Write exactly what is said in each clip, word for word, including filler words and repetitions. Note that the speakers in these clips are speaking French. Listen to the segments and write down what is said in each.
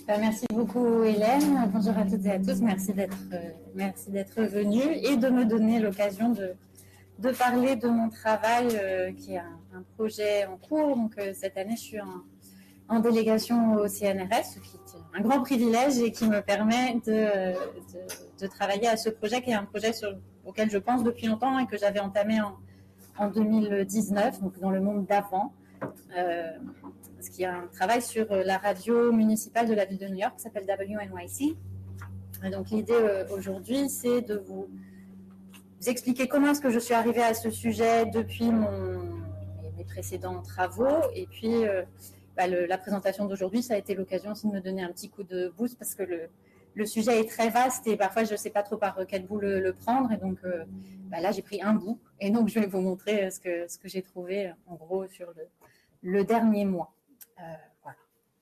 Ben, merci beaucoup Hélène, bonjour à toutes et à tous, merci d'être euh, merci d'être venue et de me donner l'occasion de, de parler de mon travail euh, qui est un, un projet en cours. Donc euh, cette année je suis en, en délégation au C N R S, ce qui est un grand privilège et qui me permet de, de, de travailler à ce projet qui est un projet sur, auquel je pense depuis longtemps et que j'avais entamé en, en deux mille dix-neuf, donc dans le monde d'avant. Euh, ce qui est un travail sur la radio municipale de la ville de New York qui s'appelle W N Y C. Et donc l'idée euh, aujourd'hui, c'est de vous, vous expliquer comment est-ce que je suis arrivée à ce sujet depuis mon, mes, mes précédents travaux. Et puis euh, bah, le, la présentation d'aujourd'hui, ça a été l'occasion aussi de me donner un petit coup de boost parce que le, le sujet est très vaste et parfois je ne sais pas trop par quel bout le, le prendre. Et donc euh, bah, là, j'ai pris un bout. Et donc je vais vous montrer ce que, ce que j'ai trouvé en gros sur le, le dernier mois. Euh, voilà.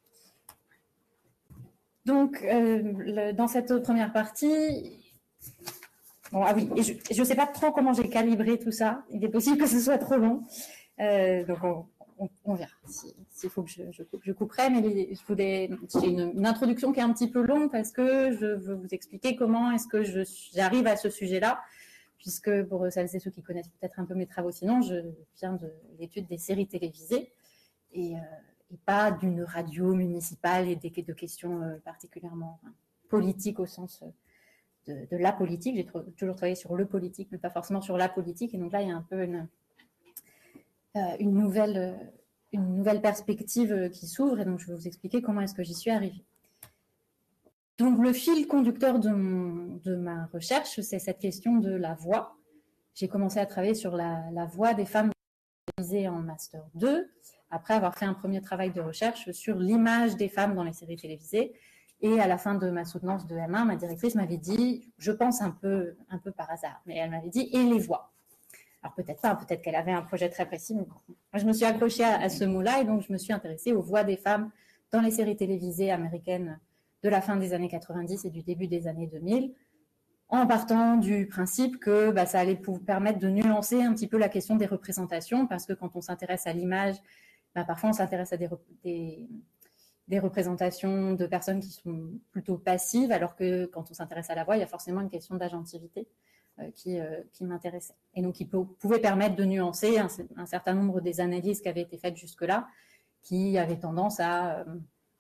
Donc, euh, le, dans cette première partie, bon, ah oui, et je ne sais pas trop comment j'ai calibré tout ça. Il est possible que ce soit trop long. Euh, donc, on, on, on verra s'il si faut que je, je, je couperai. Mais je voulais, j'ai une, une introduction qui est un petit peu longue parce que je veux vous expliquer comment est-ce que je, j'arrive à ce sujet-là. Puisque pour celles et ceux qui connaissent peut-être un peu mes travaux, sinon, je viens de l'étude des séries télévisées. Et, euh, et pas d'une radio municipale et des, de questions euh, particulièrement enfin, politiques au sens de, de la politique. J'ai toujours travaillé sur le politique, mais pas forcément sur la politique. Et donc là, il y a un peu une, euh, une, nouvelle, une nouvelle perspective qui s'ouvre. Et donc, je vais vous expliquer comment est-ce que j'y suis arrivée. Donc, le fil conducteur de, mon, de ma recherche, c'est cette question de la voix. J'ai commencé à travailler sur la, la voix des femmes en Master deux, après avoir fait un premier travail de recherche sur l'image des femmes dans les séries télévisées. Et à la fin de ma soutenance de M un, ma directrice m'avait dit, je pense un peu, un peu par hasard, mais elle m'avait dit, et les voix. Alors peut-être pas, peut-être qu'elle avait un projet très précis, mais bon. Moi, je me suis accrochée à, à ce mot-là et donc je me suis intéressée aux voix des femmes dans les séries télévisées américaines de la fin des années quatre-vingt-dix et du début des années deux mille, en partant du principe que bah, ça allait vous permettre de nuancer un petit peu la question des représentations, parce que quand on s'intéresse à l'image, bah, parfois on s'intéresse à des, des, des représentations de personnes qui sont plutôt passives, alors que quand on s'intéresse à la voix, il y a forcément une question d'agentivité euh, qui, euh, qui m'intéressait. Et donc, qui peut, pouvait permettre de nuancer un, un certain nombre des analyses qui avaient été faites jusque-là, qui avaient tendance à, euh,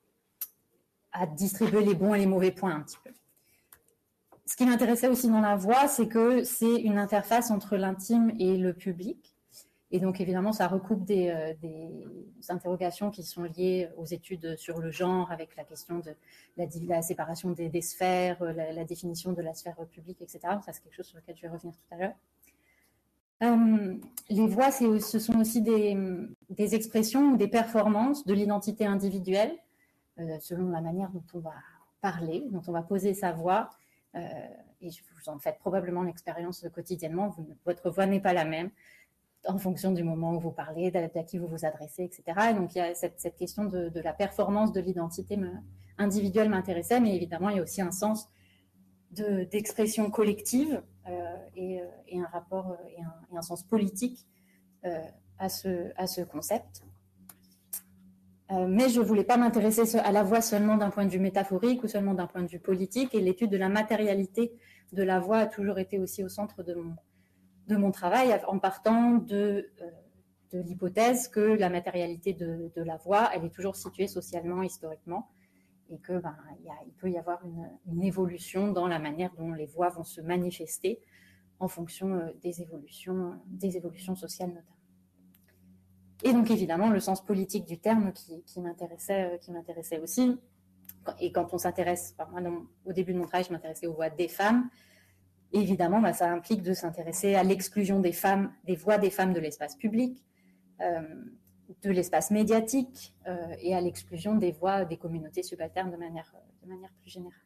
à distribuer les bons et les mauvais points un petit peu. Ce qui m'intéressait aussi dans la voix, c'est que c'est une interface entre l'intime et le public. Et donc, évidemment, ça recoupe des, euh, des interrogations qui sont liées aux études sur le genre, avec la question de la, la séparation des, des sphères, la, la définition de la sphère publique, et cetera. Ça, c'est quelque chose sur lequel je vais revenir tout à l'heure. Euh, les voix, c'est, ce sont aussi des, des expressions ou des performances de l'identité individuelle, euh, selon la manière dont on va parler, dont on va poser sa voix. Euh, et vous en faites probablement l'expérience quotidiennement, vous, votre voix n'est pas la même en fonction du moment où vous parlez, à qui vous vous adressez, et cetera. Et donc il y a cette, cette question de, de la performance de l'identité me, individuelle m'intéressait, mais évidemment il y a aussi un sens de, d'expression collective euh, et, et un rapport et un, et un sens politique euh, à, ce, à ce concept. Euh, mais je ne voulais pas m'intéresser à la voix seulement d'un point de vue métaphorique ou seulement d'un point de vue politique, et l'étude de la matérialité de la voix a toujours été aussi au centre de mon, de mon travail, en partant de, euh, de l'hypothèse que la matérialité de, de la voix, elle est toujours située socialement, historiquement, et que ben, y a, il peut y avoir une, une évolution dans la manière dont les voix vont se manifester en fonction euh, des évolutions, des évolutions sociales notamment. Et donc, évidemment, le sens politique du terme qui, qui, m'intéressait, qui m'intéressait aussi. Et quand on s'intéresse, enfin, moi, dans, au début de mon travail, je m'intéressais aux voix des femmes. Et évidemment, bah, ça implique de s'intéresser à l'exclusion des femmes, des voix des femmes de l'espace public, euh, de l'espace médiatique euh, et à l'exclusion des voix des communautés subalternes de manière, de manière plus générale.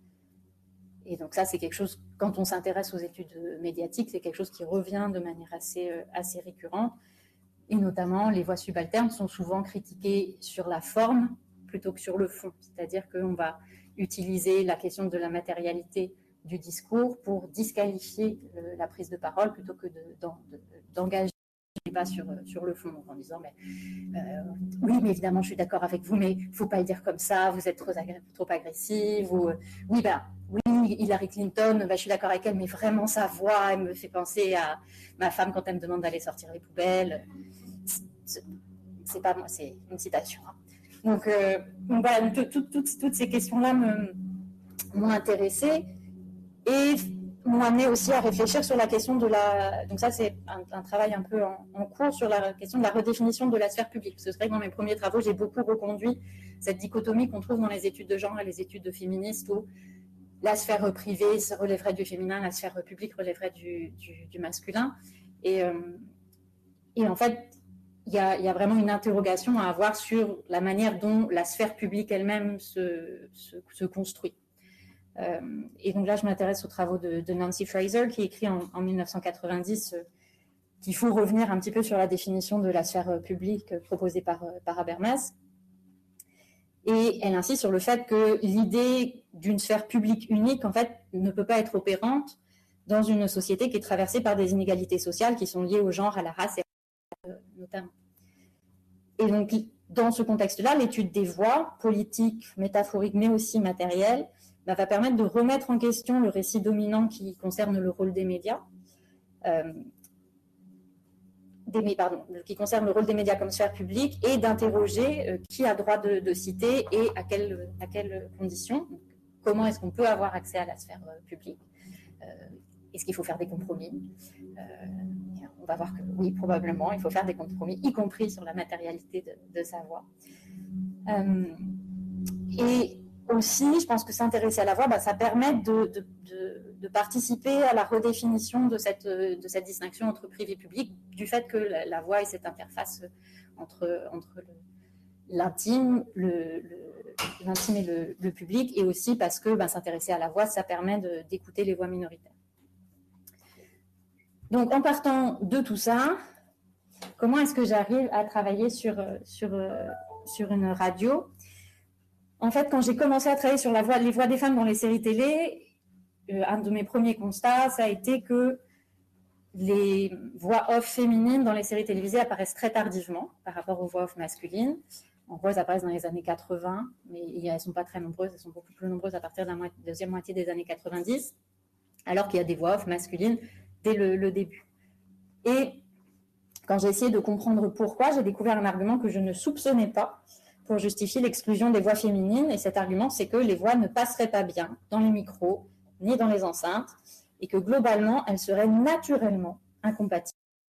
Et donc ça, c'est quelque chose, quand on s'intéresse aux études médiatiques, c'est quelque chose qui revient de manière assez, assez récurrente. Et notamment, les voix subalternes sont souvent critiquées sur la forme plutôt que sur le fond. C'est-à-dire qu'on va utiliser la question de la matérialité du discours pour disqualifier la prise de parole plutôt que de, de, d'engager les débat sur, sur le fond, en disant mais, euh, oui, mais évidemment, je suis d'accord avec vous, mais il ne faut pas le dire comme ça, vous êtes trop, trop agressive. Ou, oui, ben, oui, Hillary Clinton, ben, je suis d'accord avec elle, mais vraiment sa voix, elle me fait penser à ma femme quand elle me demande d'aller sortir les poubelles. C'est pas moi, c'est une citation. Hein. Donc, euh, donc voilà, tout, tout, tout, toutes ces questions-là m'ont intéressée et m'ont amené aussi à réfléchir sur la question de la... Donc ça, c'est un, un travail un peu en, en cours sur la question de la redéfinition de la sphère publique. Parce que c'est vrai que dans mes premiers travaux, j'ai beaucoup reconduit cette dichotomie qu'on trouve dans les études de genre et les études de féministes où la sphère privée relèverait du féminin, la sphère publique relèverait du, du, du masculin. Et, euh, et en fait, il y, a, il y a vraiment une interrogation à avoir sur la manière dont la sphère publique elle-même se, se, se construit. Euh, et donc là, je m'intéresse aux travaux de, de Nancy Fraser, qui écrit en, en mille neuf cent quatre-vingt-dix euh, qu'il faut revenir un petit peu sur la définition de la sphère publique euh, proposée par, par Habermas. Et elle insiste sur le fait que l'idée d'une sphère publique unique, en fait, ne peut pas être opérante dans une société qui est traversée par des inégalités sociales qui sont liées au genre, à la race et à la notamment. Et donc, dans ce contexte-là, l'étude des voix, politiques, métaphoriques, mais aussi matérielles, bah, va permettre de remettre en question le récit dominant qui concerne le rôle des médias, euh, des, pardon, qui concerne le rôle des médias comme sphère publique, et d'interroger euh, qui a droit de, de citer et à quelles, à quelles conditions. Donc, comment est-ce qu'on peut avoir accès à la sphère euh, publique? euh, Est-ce qu'il faut faire des compromis? euh, On va voir que oui, probablement, il faut faire des compromis, y compris sur la matérialité de, de sa voix. Euh, et aussi, je pense que s'intéresser à la voix, bah, ça permet de, de, de, de participer à la redéfinition de cette, de cette distinction entre privé et public, du fait que la, la voix est cette interface entre, entre l'intime, le, le, l'intime et le, le public, et aussi parce que bah, s'intéresser à la voix, ça permet de, d'écouter les voix minoritaires. Donc, en partant de tout ça, comment est-ce que j'arrive à travailler sur, sur, sur une radio? En fait, quand j'ai commencé à travailler sur la voix, les voix des femmes dans les séries télé, euh, un de mes premiers constats, ça a été que les voix off féminines dans les séries télévisées apparaissent très tardivement par rapport aux voix off masculines. En gros, elles apparaissent dans les années quatre-vingts, mais elles ne sont pas très nombreuses, elles sont beaucoup plus nombreuses à partir de la moitié, deuxième moitié des années quatre-vingt-dix, alors qu'il y a des voix off masculines dès le, le début. Et quand j'ai essayé de comprendre pourquoi, j'ai découvert un argument que je ne soupçonnais pas pour justifier l'exclusion des voix féminines. Et cet argument, c'est que les voix ne passeraient pas bien dans les micros, ni dans les enceintes, et que globalement, elles seraient naturellement incompatibles.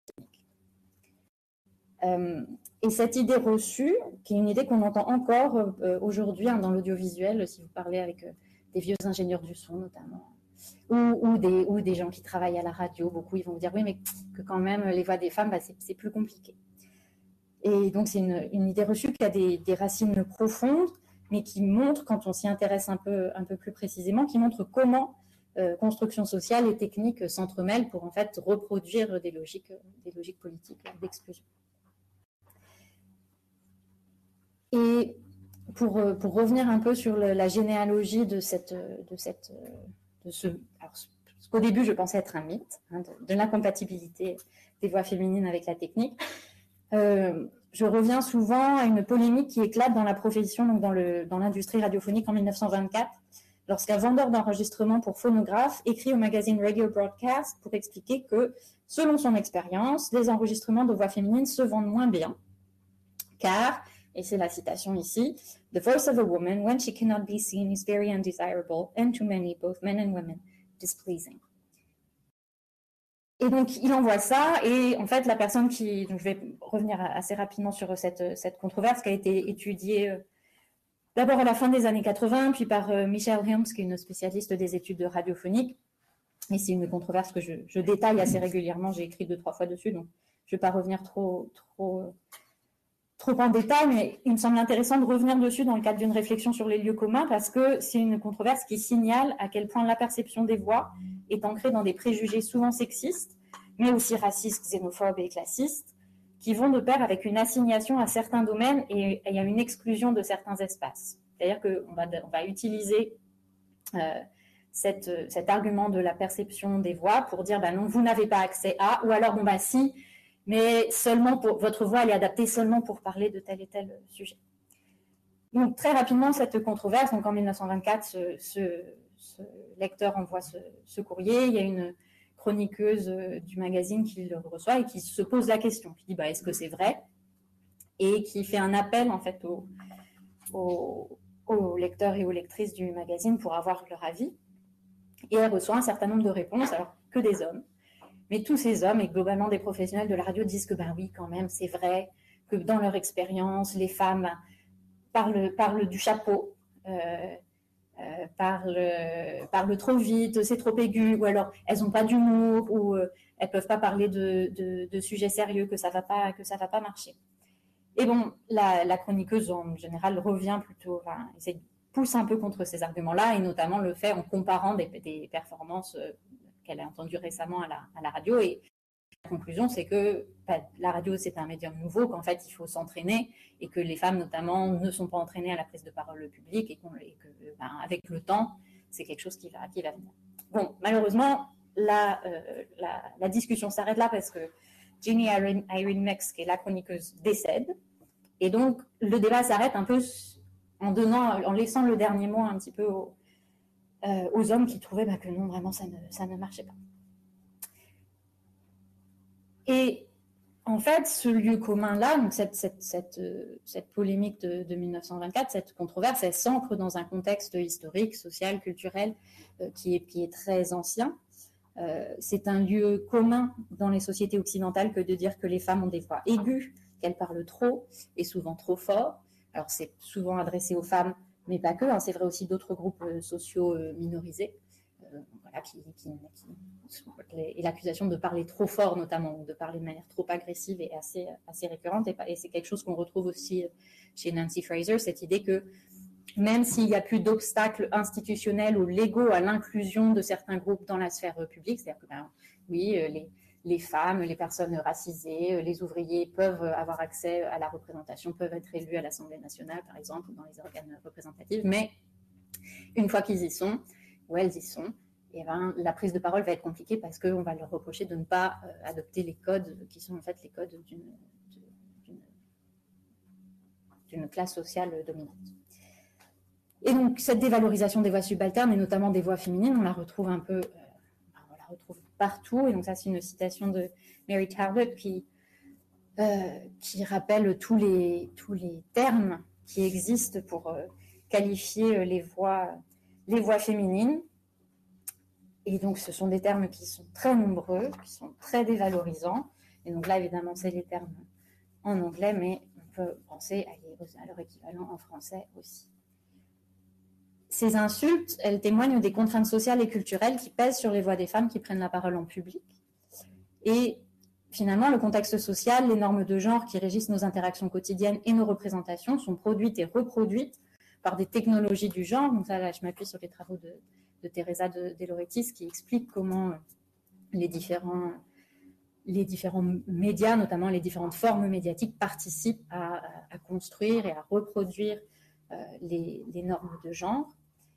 Euh, et cette idée reçue, qui est une idée qu'on entend encore euh, aujourd'hui hein, dans l'audiovisuel, si vous parlez avec euh, des vieux ingénieurs du son notamment, ou, ou, des, ou des gens qui travaillent à la radio, beaucoup, ils vont vous dire, oui, mais que quand même, les voix des femmes, bah, c'est, c'est plus compliqué. Et donc, c'est une, une idée reçue qui a des, des racines profondes, mais qui montre, quand on s'y intéresse un peu, un peu plus précisément, qui montre comment euh, construction sociale et technique s'entremêlent pour en fait reproduire des logiques, des logiques politiques d'exclusion. Et pour, pour revenir un peu sur le, la généalogie de, cette, de, cette, de ce... Alors, parce qu'au début, je pensais être un mythe, hein, de, de l'incompatibilité des voix féminines avec la technique. Euh, je reviens souvent à une polémique qui éclate dans la profession, donc dans, le, dans l'industrie radiophonique en mille neuf cent vingt-quatre, lorsqu'un vendeur d'enregistrement pour phonographe écrit au magazine Radio Broadcast pour expliquer que, selon son expérience, les enregistrements de voix féminines se vendent moins bien, car, et c'est la citation ici, « The voice of a woman, when she cannot be seen, is very undesirable, and to many, both men and women, displeasing. » Et donc, il envoie ça, et en fait, la personne qui... Donc, je vais revenir assez rapidement sur cette, cette controverse qui a été étudiée euh, d'abord à la fin des années quatre-vingts, puis par euh, Michelle Helms, qui est une spécialiste des études de radiophonique. Et c'est une controverse que je, je détaille assez régulièrement, j'ai écrit deux, trois fois dessus, donc je ne vais pas revenir trop, trop, trop en détail, mais il me semble intéressant de revenir dessus dans le cadre d'une réflexion sur les lieux communs, parce que c'est une controverse qui signale à quel point la perception des voix est ancrée dans des préjugés souvent sexistes, mais aussi racistes, xénophobes et classistes, qui vont de pair avec une assignation à certains domaines et, et à une exclusion de certains espaces. C'est-à-dire qu'on va, on va utiliser euh, cette, cet argument de la perception des voix pour dire ben non, vous n'avez pas accès à, ou alors bon ben si, mais seulement pour, votre voix elle est adaptée seulement pour parler de tel et tel sujet. Donc très rapidement, cette controverse, donc en mille neuf cent vingt-quatre, ce, ce, ce lecteur envoie ce, ce courrier, il y a une chroniqueuse du magazine qui le reçoit et qui se pose la question, qui dit bah, est-ce que c'est vrai, et qui fait un appel en fait aux, aux, aux lecteurs et aux lectrices du magazine pour avoir leur avis, et elle reçoit un certain nombre de réponses, alors que des hommes, mais tous ces hommes et globalement des professionnels de la radio disent que bah oui quand même c'est vrai que dans leur expérience les femmes parlent, parlent du chapeau, euh, Euh, parlent, euh, parlent trop vite, c'est trop aigu, ou alors elles n'ont pas d'humour, ou euh, elles ne peuvent pas parler de, de, de sujets sérieux, que ça ne va pas, que ça va pas marcher. Et bon, la, la chroniqueuse en général revient plutôt, enfin, essaie, pousse un peu contre ces arguments-là, et notamment le fait en comparant des, des performances euh, qu'elle a entendues récemment à la, à la radio. Et la conclusion, c'est que bah, la radio, c'est un médium nouveau, qu'en fait, il faut s'entraîner et que les femmes, notamment, ne sont pas entraînées à la prise de parole publique et, et que, bah, avec le temps, c'est quelque chose qui va, qui va venir. Bon, malheureusement, la, euh, la, la discussion s'arrête là parce que Jeannie Irene, Irene Mex, qui est la chroniqueuse, décède. Et donc, le débat s'arrête un peu en, donnant, en laissant le dernier mot un petit peu aux, euh, aux hommes qui trouvaient bah, que non, vraiment, ça ne, ça ne marchait pas. Et en fait, ce lieu commun-là, donc cette, cette, cette, cette polémique de, de mille neuf cent vingt-quatre, cette controverse, elle s'ancre dans un contexte historique, social, culturel, euh, qui, est, qui est très ancien. Euh, c'est un lieu commun dans les sociétés occidentales que de dire que les femmes ont des voix aiguës, qu'elles parlent trop et souvent trop fort. Alors c'est souvent adressé aux femmes, mais pas que, hein, c'est vrai aussi d'autres groupes euh, sociaux euh, minorisés. Euh, voilà, qui, qui, qui, et l'accusation de parler trop fort, notamment, de parler de manière trop agressive est assez, assez récurrente. Et, et c'est quelque chose qu'on retrouve aussi chez Nancy Fraser, cette idée que même s'il n'y a plus d'obstacles institutionnels ou légaux à l'inclusion de certains groupes dans la sphère publique, c'est-à-dire que, ben, oui, les, les femmes, les personnes racisées, les ouvriers peuvent avoir accès à la représentation, peuvent être élus à l'Assemblée nationale, par exemple, ou dans les organes représentatifs, mais une fois qu'ils y sont, où elles y sont, et ben, la prise de parole va être compliquée parce qu'on va leur reprocher de ne pas euh, adopter les codes qui sont en fait les codes d'une, d'une, d'une classe sociale dominante. Et donc cette dévalorisation des voix subalternes et notamment des voix féminines, on la retrouve un peu, euh, on la retrouve partout. Et donc ça c'est une citation de Mary Talbot qui, euh, qui rappelle tous les, tous les termes qui existent pour euh, qualifier les voix, les voix féminines. Et donc, ce sont des termes qui sont très nombreux, qui sont très dévalorisants. Et donc là, évidemment, c'est les termes en anglais, mais on peut penser à leur équivalent en français aussi. Ces insultes, elles témoignent des contraintes sociales et culturelles qui pèsent sur les voix des femmes qui prennent la parole en public. Et finalement, le contexte social, les normes de genre qui régissent nos interactions quotidiennes et nos représentations sont produites et reproduites par des technologies du genre. Donc ça, là, je m'appuie sur les travaux de... de Teresa de, de Lauretis, qui explique comment les différents, les différents médias, notamment les différentes formes médiatiques, participent à, à construire et à reproduire euh, les, les normes de genre.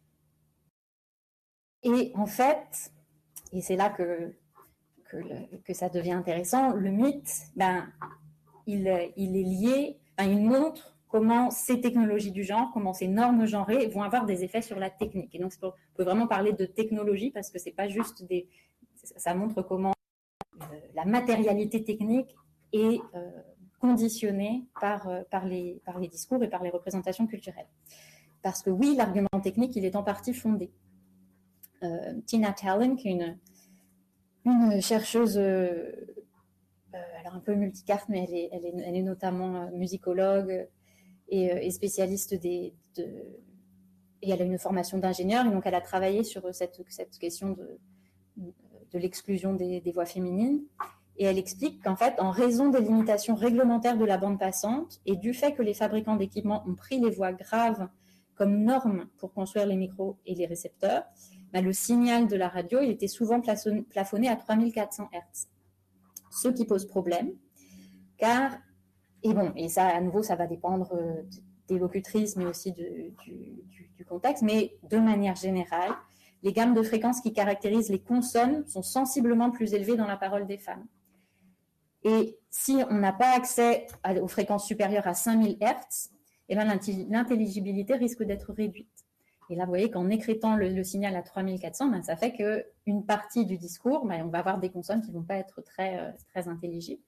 Et en fait, et c'est là que, que, le, que ça devient intéressant, le mythe, ben, il, il est lié, ben, il montre comment ces technologies du genre, comment ces normes genrées vont avoir des effets sur la technique. Et donc, on peut vraiment parler de technologie parce que c'est pas juste des... Ça montre comment euh, la matérialité technique est euh, conditionnée par, euh, par, les, par les discours et par les représentations culturelles. Parce que oui, l'argument technique, il est en partie fondé. Euh, Tina Tallon, qui est une, une chercheuse... Euh, euh, alors un peu multicarte, mais elle est, elle est, elle est notamment musicologue, Et, et spécialiste des, de, et elle a une formation d'ingénieur, et donc elle a travaillé sur cette, cette question de, de l'exclusion des, des voix féminines. Et elle explique qu'en fait, en raison des limitations réglementaires de la bande passante et du fait que les fabricants d'équipements ont pris les voix graves comme norme pour construire les micros et les récepteurs, ben le signal de la radio, il était souvent plafonné à trois mille quatre cents hertz. Ce qui pose problème, car Et bon, et ça, à nouveau, ça va dépendre des locutrices, mais aussi de, du, du, du contexte. Mais de manière générale, les gammes de fréquences qui caractérisent les consonnes sont sensiblement plus élevées dans la parole des femmes. Et si on n'a pas accès à, aux fréquences supérieures à cinq mille hertz, eh ben, l'intelligibilité risque d'être réduite. Et là, vous voyez qu'en écrétant le, le signal à trois mille quatre cents, ben, ça fait qu'une partie du discours, ben, on va avoir des consonnes qui ne vont pas être très, euh, très intelligibles.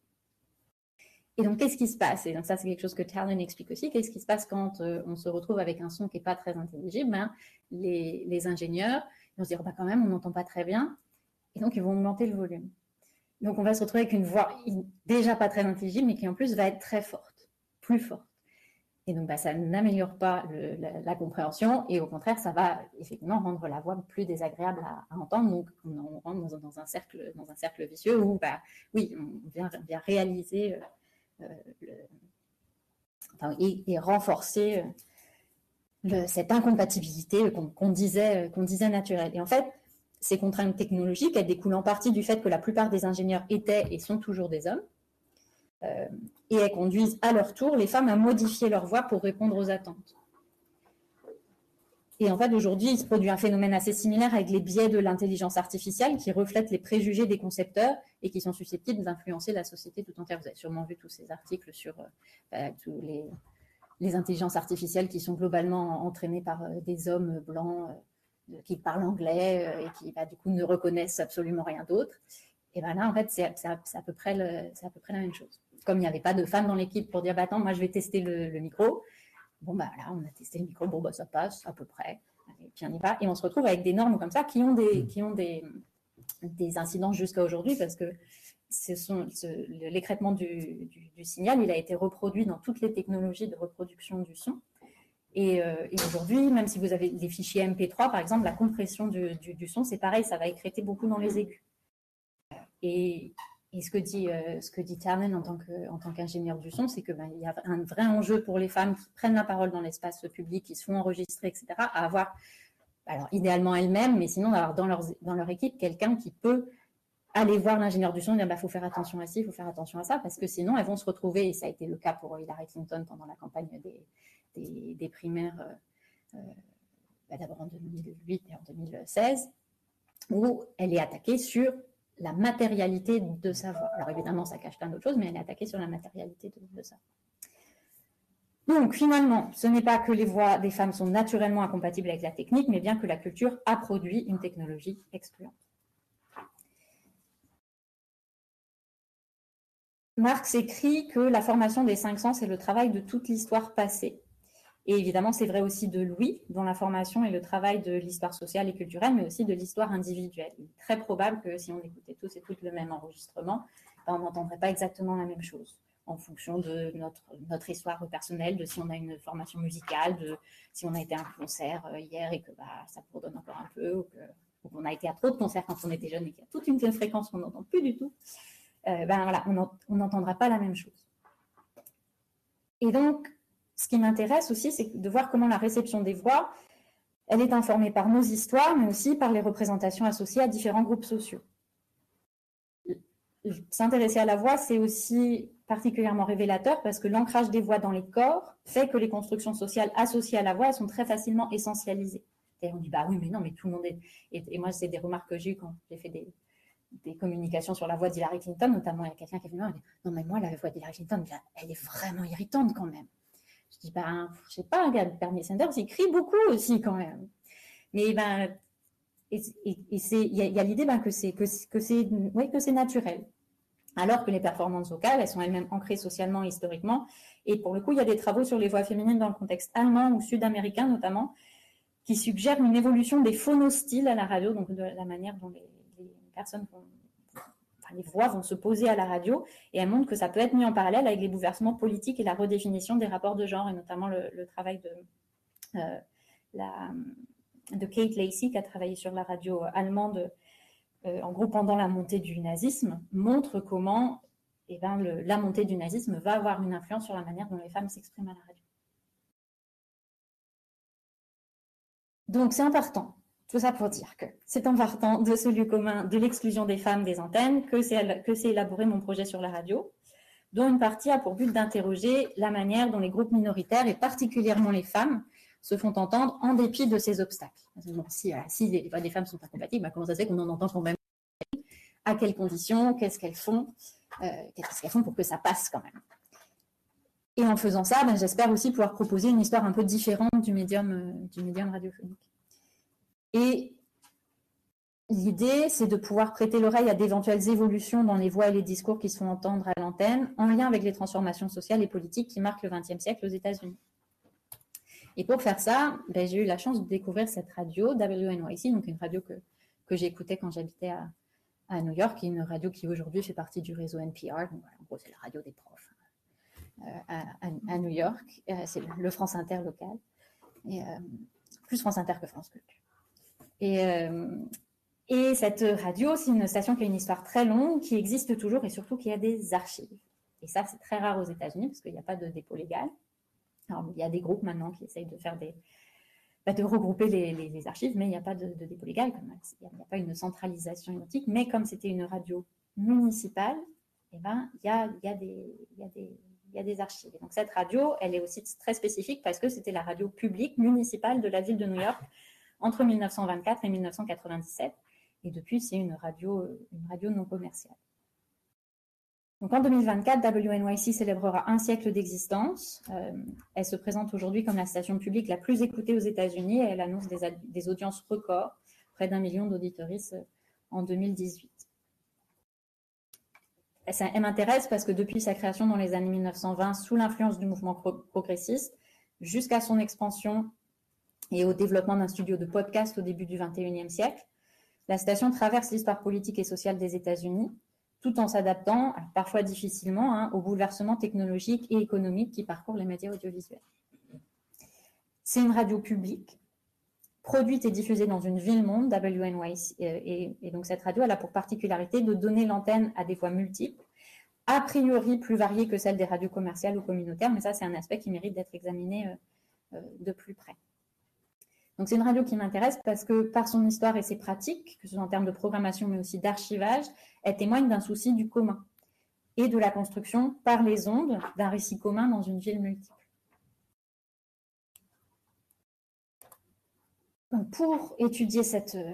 Et donc, qu'est-ce qui se passe? Et donc, ça, c'est quelque chose que Talen explique aussi. Qu'est-ce qui se passe quand euh, on se retrouve avec un son qui n'est pas très intelligible? Ben, les, les ingénieurs vont se dire, bah, quand même, on n'entend pas très bien. Et donc, ils vont augmenter le volume. Donc, on va se retrouver avec une voix déjà pas très intelligible, mais qui en plus va être très forte, plus forte. Et donc, bah, ça n'améliore pas le, la, la compréhension, et au contraire, ça va effectivement rendre la voix plus désagréable à, à entendre. Donc, on, on rentre dans, dans, un cercle, dans un cercle vicieux où, bah, oui, on vient, on vient réaliser euh, le, enfin, et, et renforcer le, cette incompatibilité qu'on qu'on disait, qu'on disait naturelle. Et en fait, ces contraintes technologiques, elles découlent en partie du fait que la plupart des ingénieurs étaient et sont toujours des hommes. Euh, et elles conduisent à leur tour les femmes à modifier leur voix pour répondre aux attentes. Et en fait, aujourd'hui, il se produit un phénomène assez similaire avec les biais de l'intelligence artificielle qui reflètent les préjugés des concepteurs et qui sont susceptibles d'influencer la société tout entière. Vous avez sûrement vu tous ces articles sur euh, tous les, les intelligences artificielles qui sont globalement entraînées par euh, des hommes blancs euh, qui parlent anglais euh, et qui, bah, du coup, ne reconnaissent absolument rien d'autre. Et bien là, en fait, c'est à, à peu près à peu près la même chose. Comme il n'y avait pas de femmes dans l'équipe pour dire, bah, attends, moi, je vais tester le, le micro. Bon, bah là, on a testé le micro. Bon, bah, ça passe à peu près. Et puis, on y va. Et on se retrouve avec des normes comme ça qui ont des, qui ont des, des incidences jusqu'à aujourd'hui parce que ce sont, ce, l'écrêtement du, du, du signal, il a été reproduit dans toutes les technologies de reproduction du son. Et, euh, et aujourd'hui, même si vous avez des fichiers M P trois, par exemple, la compression du, du, du son, c'est pareil, ça va écrêter beaucoup dans les aigus. Et, et ce que dit, euh, ce que dit Talen en tant que, en tant qu'ingénieur du son, c'est que ben, il y a un vrai enjeu pour les femmes qui prennent la parole dans l'espace public, qui se font enregistrer, et cetera, à avoir, alors idéalement elles-mêmes, mais sinon d'avoir dans leur, dans leur équipe quelqu'un qui peut aller voir l'ingénieur du son et dire, bah, faut faire attention à ci, il faut faire attention à ça, parce que sinon elles vont se retrouver, et ça a été le cas pour Hillary Clinton pendant la campagne des, des, des primaires, euh, bah, d'abord en deux mille huit et en deux mille seize, où elle est attaquée sur la matérialité de sa voix. Alors évidemment, ça cache plein d'autres choses, mais elle est attaquée sur la matérialité de, de ça. Donc finalement, ce n'est pas que les voix des femmes sont naturellement incompatibles avec la technique, mais bien que la culture a produit une technologie excluante. Marx écrit que la formation des cinq sens est le travail de toute l'histoire passée. Et évidemment, c'est vrai aussi de Louis, dont la formation est le travail de l'histoire sociale et culturelle, mais aussi de l'histoire individuelle. Il est très probable que si on écoutait tous et toutes le même enregistrement, ben, on n'entendrait pas exactement la même chose, en fonction de notre, notre histoire personnelle, de si on a une formation musicale, de si on a été à un concert hier et que bah, ça bourdonne encore un peu, ou, que, ou qu'on a été à trop de concerts quand on était jeune et qu'il y a toute une fréquence qu'on n'entend plus du tout, euh, ben voilà, on n'entendra pas la même chose. Et donc, ce qui m'intéresse aussi, c'est de voir comment la réception des voix, elle est informée par nos histoires, mais aussi par les représentations associées à différents groupes sociaux. S'intéresser à la voix, c'est aussi particulièrement révélateur parce que l'ancrage des voix dans les corps fait que les constructions sociales associées à la voix, elles sont très facilement essentialisées. Et on dit, bah oui, mais non, mais tout le monde est... Et, et moi, c'est des remarques que j'ai eues quand j'ai fait des, des communications sur la voix d'Hillary Clinton, notamment, il y a quelqu'un qui est venu me dire, non, mais moi, la voix d'Hillary Clinton, elle est vraiment irritante quand même. Je dis, ben, je sais pas, regarde, Bernie Sanders, il crie beaucoup aussi quand même. Mais ben, et, et, et c'est, il y a, y a l'idée ben, que c'est que, que c'est, oui, que c'est naturel. Alors que les performances vocales, elles sont elles-mêmes ancrées socialement et historiquement. Et pour le coup, il y a des travaux sur les voix féminines dans le contexte allemand ou sud-américain notamment, qui suggèrent une évolution des phonostyles à la radio, donc de la manière dont les, les personnes vont, enfin, les voix vont se poser à la radio, et elles montrent que ça peut être mis en parallèle avec les bouleversements politiques et la redéfinition des rapports de genre, et notamment le, le travail de, euh, la, de Kate Lacey, qui a travaillé sur la radio allemande, euh, en gros pendant la montée du nazisme, montre comment eh ben, le, la montée du nazisme va avoir une influence sur la manière dont les femmes s'expriment à la radio. Donc c'est important. Tout ça pour dire que c'est en partant de ce lieu commun de l'exclusion des femmes des antennes que c'est, que c'est élaboré mon projet sur la radio, dont une partie a pour but d'interroger la manière dont les groupes minoritaires, et particulièrement les femmes, se font entendre en dépit de ces obstacles. Bon, si, si les voix des femmes sont incompatibles, bah, comment ça se fait qu'on en entend quand même? à quelles conditions, qu'est-ce qu'elles font, euh, qu'est-ce qu'elles font pour que ça passe quand même. Et en faisant ça, ben, j'espère aussi pouvoir proposer une histoire un peu différente du médium, euh, du médium radiophonique. Et l'idée, c'est de pouvoir prêter l'oreille à d'éventuelles évolutions dans les voix et les discours qui se font entendre à l'antenne, en lien avec les transformations sociales et politiques qui marquent le vingtième siècle aux États-Unis. Et pour faire ça, ben, j'ai eu la chance de découvrir cette radio, W N Y C, donc une radio que, que j'écoutais quand j'habitais à, à New York, qui est une radio qui aujourd'hui fait partie du réseau N P R. Donc, voilà, en gros, c'est la radio des profs euh, à, à, à New York. Euh, c'est le France Inter local. Et, euh, plus France Inter que France Culture. Et, euh, et cette radio, c'est une station qui a une histoire très longue, qui existe toujours et surtout qui a des archives. Et ça, c'est très rare aux États-Unis parce qu'il n'y a pas de dépôt légal. Alors, il y a des groupes maintenant qui essayent de faire des, bah, de regrouper les, les, les archives, mais il n'y a pas de, de dépôt légal. Comme il n'y a pas une centralisation identique. Mais comme c'était une radio municipale, eh ben, il y a, il y a des, il y a des, il y a des archives. Et donc cette radio, elle est aussi très spécifique parce que c'était la radio publique municipale de la ville de New York entre mille neuf cent vingt-quatre et mille neuf cent quatre-vingt-dix-sept. Et depuis, c'est une radio, une radio non commerciale. Donc en deux mille vingt-quatre, W N Y C célébrera un siècle d'existence. Euh, elle se présente aujourd'hui comme la station publique la plus écoutée aux États-Unis et elle annonce des, des audiences records, près d'un million d'auditoristes en deux mille dix-huit. Elle m'intéresse parce que depuis sa création dans les années mille neuf cent vingt, sous l'influence du mouvement progressiste, jusqu'à son expansion et au développement d'un studio de podcast au début du vingt et unième siècle, la station traverse l'histoire politique et sociale des États-Unis, tout en s'adaptant, parfois difficilement, hein, aux bouleversements technologiques et économiques qui parcourent les médias audiovisuels. C'est une radio publique, produite et diffusée dans une ville-monde, W N Y C, et, et donc cette radio elle a pour particularité de donner l'antenne à des voix multiples, a priori plus variées que celles des radios commerciales ou communautaires, mais ça c'est un aspect qui mérite d'être examiné euh, euh, de plus près. Donc c'est une radio qui m'intéresse parce que par son histoire et ses pratiques, que ce soit en termes de programmation mais aussi d'archivage, elle témoigne d'un souci du commun et de la construction par les ondes d'un récit commun dans une ville multiple. Donc pour étudier cette, euh,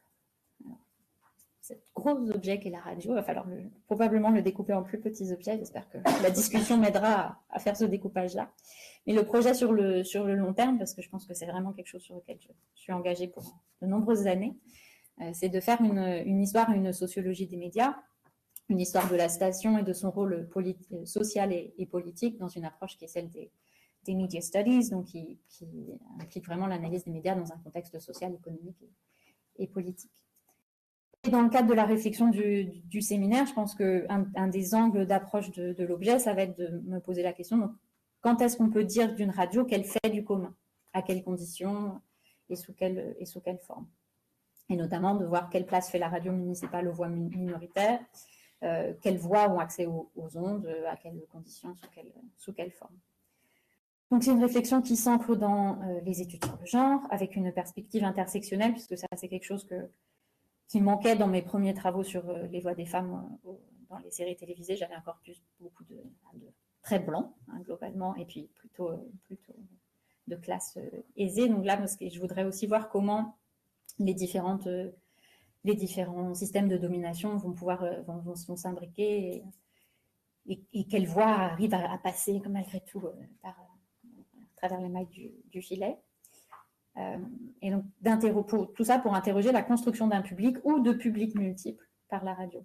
cet gros objet qu'est la radio, il va falloir le, probablement le découper en plus petits objets. J'espère que la discussion m'aidera à, à faire ce découpage-là. Mais le projet sur le, sur le long terme, parce que je pense que c'est vraiment quelque chose sur lequel je, je suis engagée pour de nombreuses années, euh, c'est de faire une, une histoire, une sociologie des médias, une histoire de la station et de son rôle social et, et politique dans une approche qui est celle des, des media studies, donc qui, qui implique vraiment l'analyse des médias dans un contexte social, économique et, et politique. Et dans le cadre de la réflexion du, du, du séminaire, je pense qu'un un des angles d'approche de, de l'objet, ça va être de me poser la question, donc, quand est-ce qu'on peut dire d'une radio qu'elle fait du commun? À quelles conditions et sous quelle, et sous quelle forme? Et notamment de voir quelle place fait la radio municipale aux voix minoritaires, euh, quelles voix ont accès aux, aux ondes, à quelles conditions, sous quelle, sous quelle forme. Donc c'est une réflexion qui s'ancre dans euh, les études sur le genre, avec une perspective intersectionnelle, puisque ça c'est quelque chose que, qui manquait dans mes premiers travaux sur euh, les voix des femmes euh, dans les séries télévisées. J'avais encore plus beaucoup de, de très blanc, hein, globalement, et puis plutôt, plutôt de classe euh, aisée. Donc là, parce que je voudrais aussi voir comment les, différentes, euh, les différents systèmes de domination vont pouvoir euh, vont, vont, vont s'imbriquer et, et, et quelles voix arrivent à, à passer malgré tout euh, par, euh, à travers les mailles du, du filet. Euh, et donc, pour, tout ça pour interroger la construction d'un public ou de publics multiples par la radio.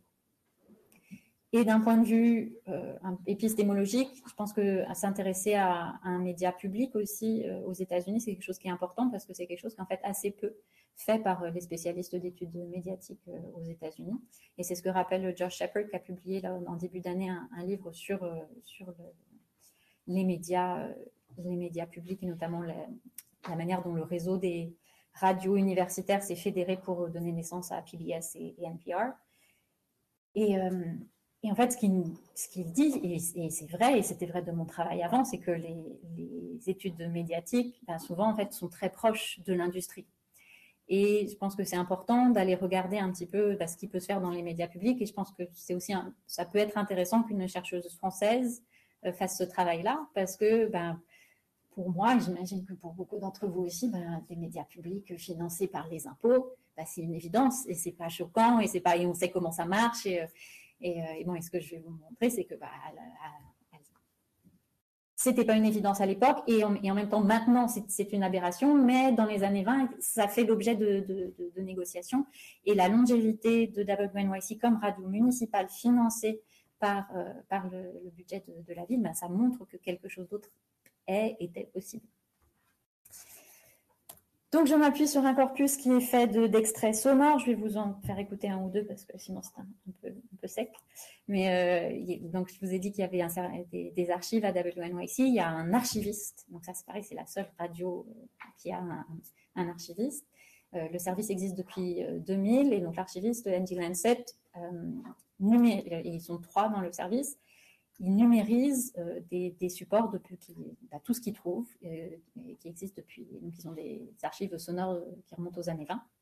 Et d'un point de vue euh, épistémologique, je pense que s'intéresser à, à un média public aussi euh, aux États-Unis, c'est quelque chose qui est important parce que c'est quelque chose qu'en fait assez peu fait par euh, les spécialistes d'études médiatiques euh, aux États-Unis. Et c'est ce que rappelle Josh Shepard qui a publié là, en début d'année un, un livre sur, euh, sur le, les, médias, euh, les médias publics et notamment la, la manière dont le réseau des radios universitaires s'est fédéré pour donner naissance à P B S et, et N P R. Et... Euh, Et en fait, ce qu'il, ce qu'il dit, et, et c'est vrai, et c'était vrai de mon travail avant, c'est que les, les études médiatiques, ben souvent, en fait, sont très proches de l'industrie. Et je pense que c'est important d'aller regarder un petit peu ben, ce qui peut se faire dans les médias publics. Et je pense que c'est aussi un, ça peut être intéressant qu'une chercheuse française euh, fasse ce travail-là, parce que ben, pour moi, j'imagine que pour beaucoup d'entre vous aussi, ben, les médias publics financés par les impôts, bah, c'est une évidence et c'est pas choquant et, c'est pas, et on sait comment ça marche. Et, et, et, bon, et ce que je vais vous montrer, c'est que bah, c'était pas une évidence à l'époque et en, et en même temps, maintenant, c'est une aberration, mais dans les années vingt, ça fait l'objet de, de, de, de négociations. Et la longévité de W N Y C comme radio municipale financée par, euh, par le, le budget de, de la ville, ben, ça montre que quelque chose d'autre est, était possible. Donc, je m'appuie sur un corpus qui est fait d'extraits de, sonores. Je vais vous en faire écouter un ou deux parce que sinon, c'est un, un, peu, un peu sec. Mais euh, donc, je vous ai dit qu'il y avait un, des, des archives à W N Y C. Il y a un archiviste. Donc, ça, c'est pareil, c'est la seule radio qui a un, un archiviste. Euh, le service existe depuis euh, deux mille. Et donc, l'archiviste, Andy Lancet, euh, numé- ils sont trois dans le service. Ils numérisent euh, des, des supports depuis qui, bah, tout ce qu'ils trouvent, euh, et qui existe depuis. Donc, ils ont des archives sonores euh, qui remontent aux années vingt.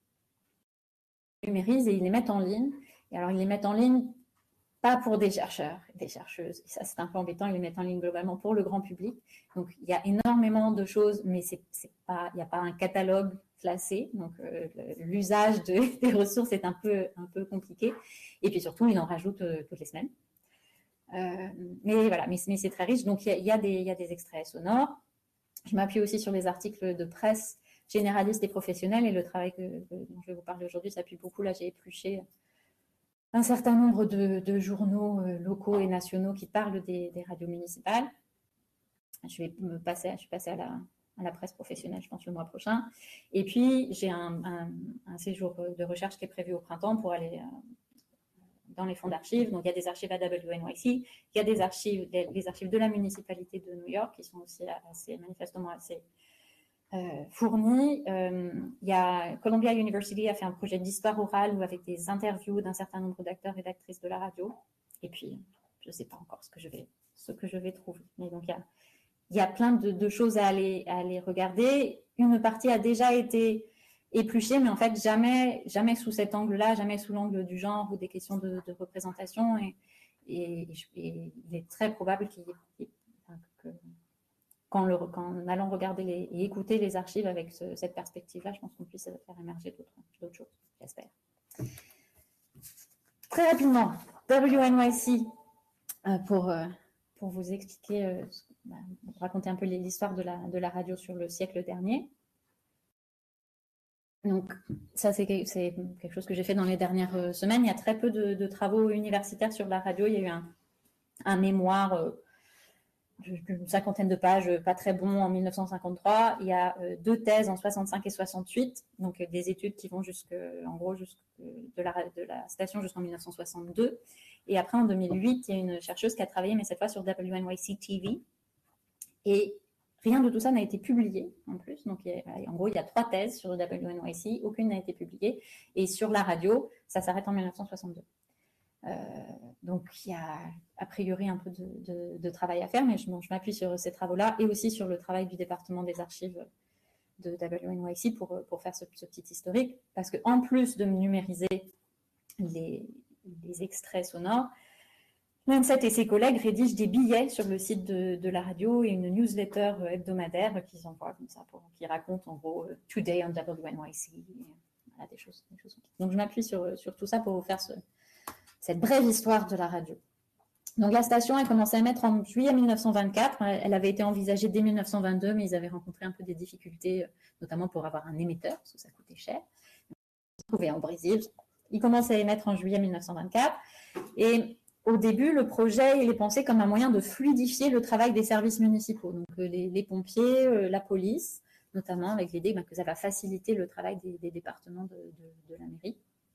Ils numérisent et ils les mettent en ligne. Et alors, ils les mettent en ligne pas pour des chercheurs, des chercheuses. Et ça, c'est un peu embêtant. Ils les mettent en ligne globalement pour le grand public. Donc, il y a énormément de choses, mais c'est, c'est pas, il n'y a pas un catalogue classé. Donc, euh, l'usage de, des ressources est un peu, un peu compliqué. Et puis surtout, ils en rajoutent euh, toutes les semaines. Euh, mais voilà, mais, mais c'est très riche. Donc, il y, y, y a des extraits sonores. Je m'appuie aussi sur les articles de presse généralistes et professionnels et le travail que, que, dont je vais vous parler aujourd'hui s'appuie beaucoup. Là, j'ai épluché un certain nombre de, de journaux euh, locaux et nationaux qui parlent des, des radios municipales. Je vais me passer, je suis passée à la, à la presse professionnelle, je pense, le mois prochain. Et puis, j'ai un, un, un séjour de recherche qui est prévu au printemps pour aller euh, dans les fonds d'archives. Donc, il y a des archives à W N Y C, il y a des archives, les, les archives de la municipalité de New York qui sont aussi assez, manifestement assez euh, fournies. Euh, il y a Columbia University a fait un projet d'histoire orale ou avec des interviews d'un certain nombre d'acteurs et d'actrices de la radio. Et puis, je ne sais pas encore ce que je vais, ce que je vais trouver. Mais donc, il y a, il y a plein de, de choses à aller, à aller regarder. Une partie a déjà été épluché, mais en fait, jamais, jamais sous cet angle-là, jamais sous l'angle du genre ou des questions de, de représentation. Et, et, et il est très probable qu'il y ait, enfin, que, qu'en, le, qu'en allant regarder les, et écouter les archives avec ce, cette perspective-là, je pense qu'on puisse faire émerger d'autres, d'autres choses, j'espère. Très rapidement, W N Y C, euh, pour, euh, pour vous expliquer, euh, bah, raconter un peu l'histoire de la, de la radio sur le siècle dernier. Donc, ça, c'est quelque chose que j'ai fait dans les dernières semaines. Il y a très peu de, de travaux universitaires sur la radio. Il y a eu un, un mémoire euh, d'une cinquantaine de pages, pas très bon, en mille neuf cent cinquante-trois. Il y a euh, deux thèses en soixante-cinq et soixante-huit, donc euh, des études qui vont jusque, en gros, jusque de la, de la station jusqu'en mille neuf cent soixante-deux. Et après, en deux mille huit, il y a une chercheuse qui a travaillé, mais cette fois sur W N Y C T V. Et rien de tout ça n'a été publié en plus. Donc, il y a, en gros, il y a trois thèses sur W N Y C, aucune n'a été publiée. Et sur la radio, ça s'arrête en mille neuf cent soixante-deux. Euh, donc, il y a a priori un peu de, de, de travail à faire, mais je, bon, je m'appuie sur ces travaux-là et aussi sur le travail du département des archives de W N Y C pour, pour faire ce, ce petit historique. Parce qu'en plus de numériser les, les extraits sonores, Lancet et ses collègues rédigent des billets sur le site de, de la radio et une newsletter hebdomadaire qu'ils envoient comme ça, pour, qui raconte en gros uh, Today on W N Y C, voilà, des choses, des choses. Donc je m'appuie sur, sur tout ça pour vous faire ce, cette brève histoire de la radio. Donc la station a commencé à émettre en juillet mille neuf cent vingt-quatre. Elle avait été envisagée dès mille neuf cent vingt-deux, mais ils avaient rencontré un peu des difficultés, notamment pour avoir un émetteur, parce que ça coûtait cher. Ils se trouvaient en Brésil. Ils commencent à émettre en juillet mille neuf cent vingt-quatre. Et au début, le projet, il est pensé comme un moyen de fluidifier le travail des services municipaux. Donc les, les pompiers, euh, la police, notamment avec l'idée ben, que ça va faciliter le travail des, des départements de, de, de la mairie.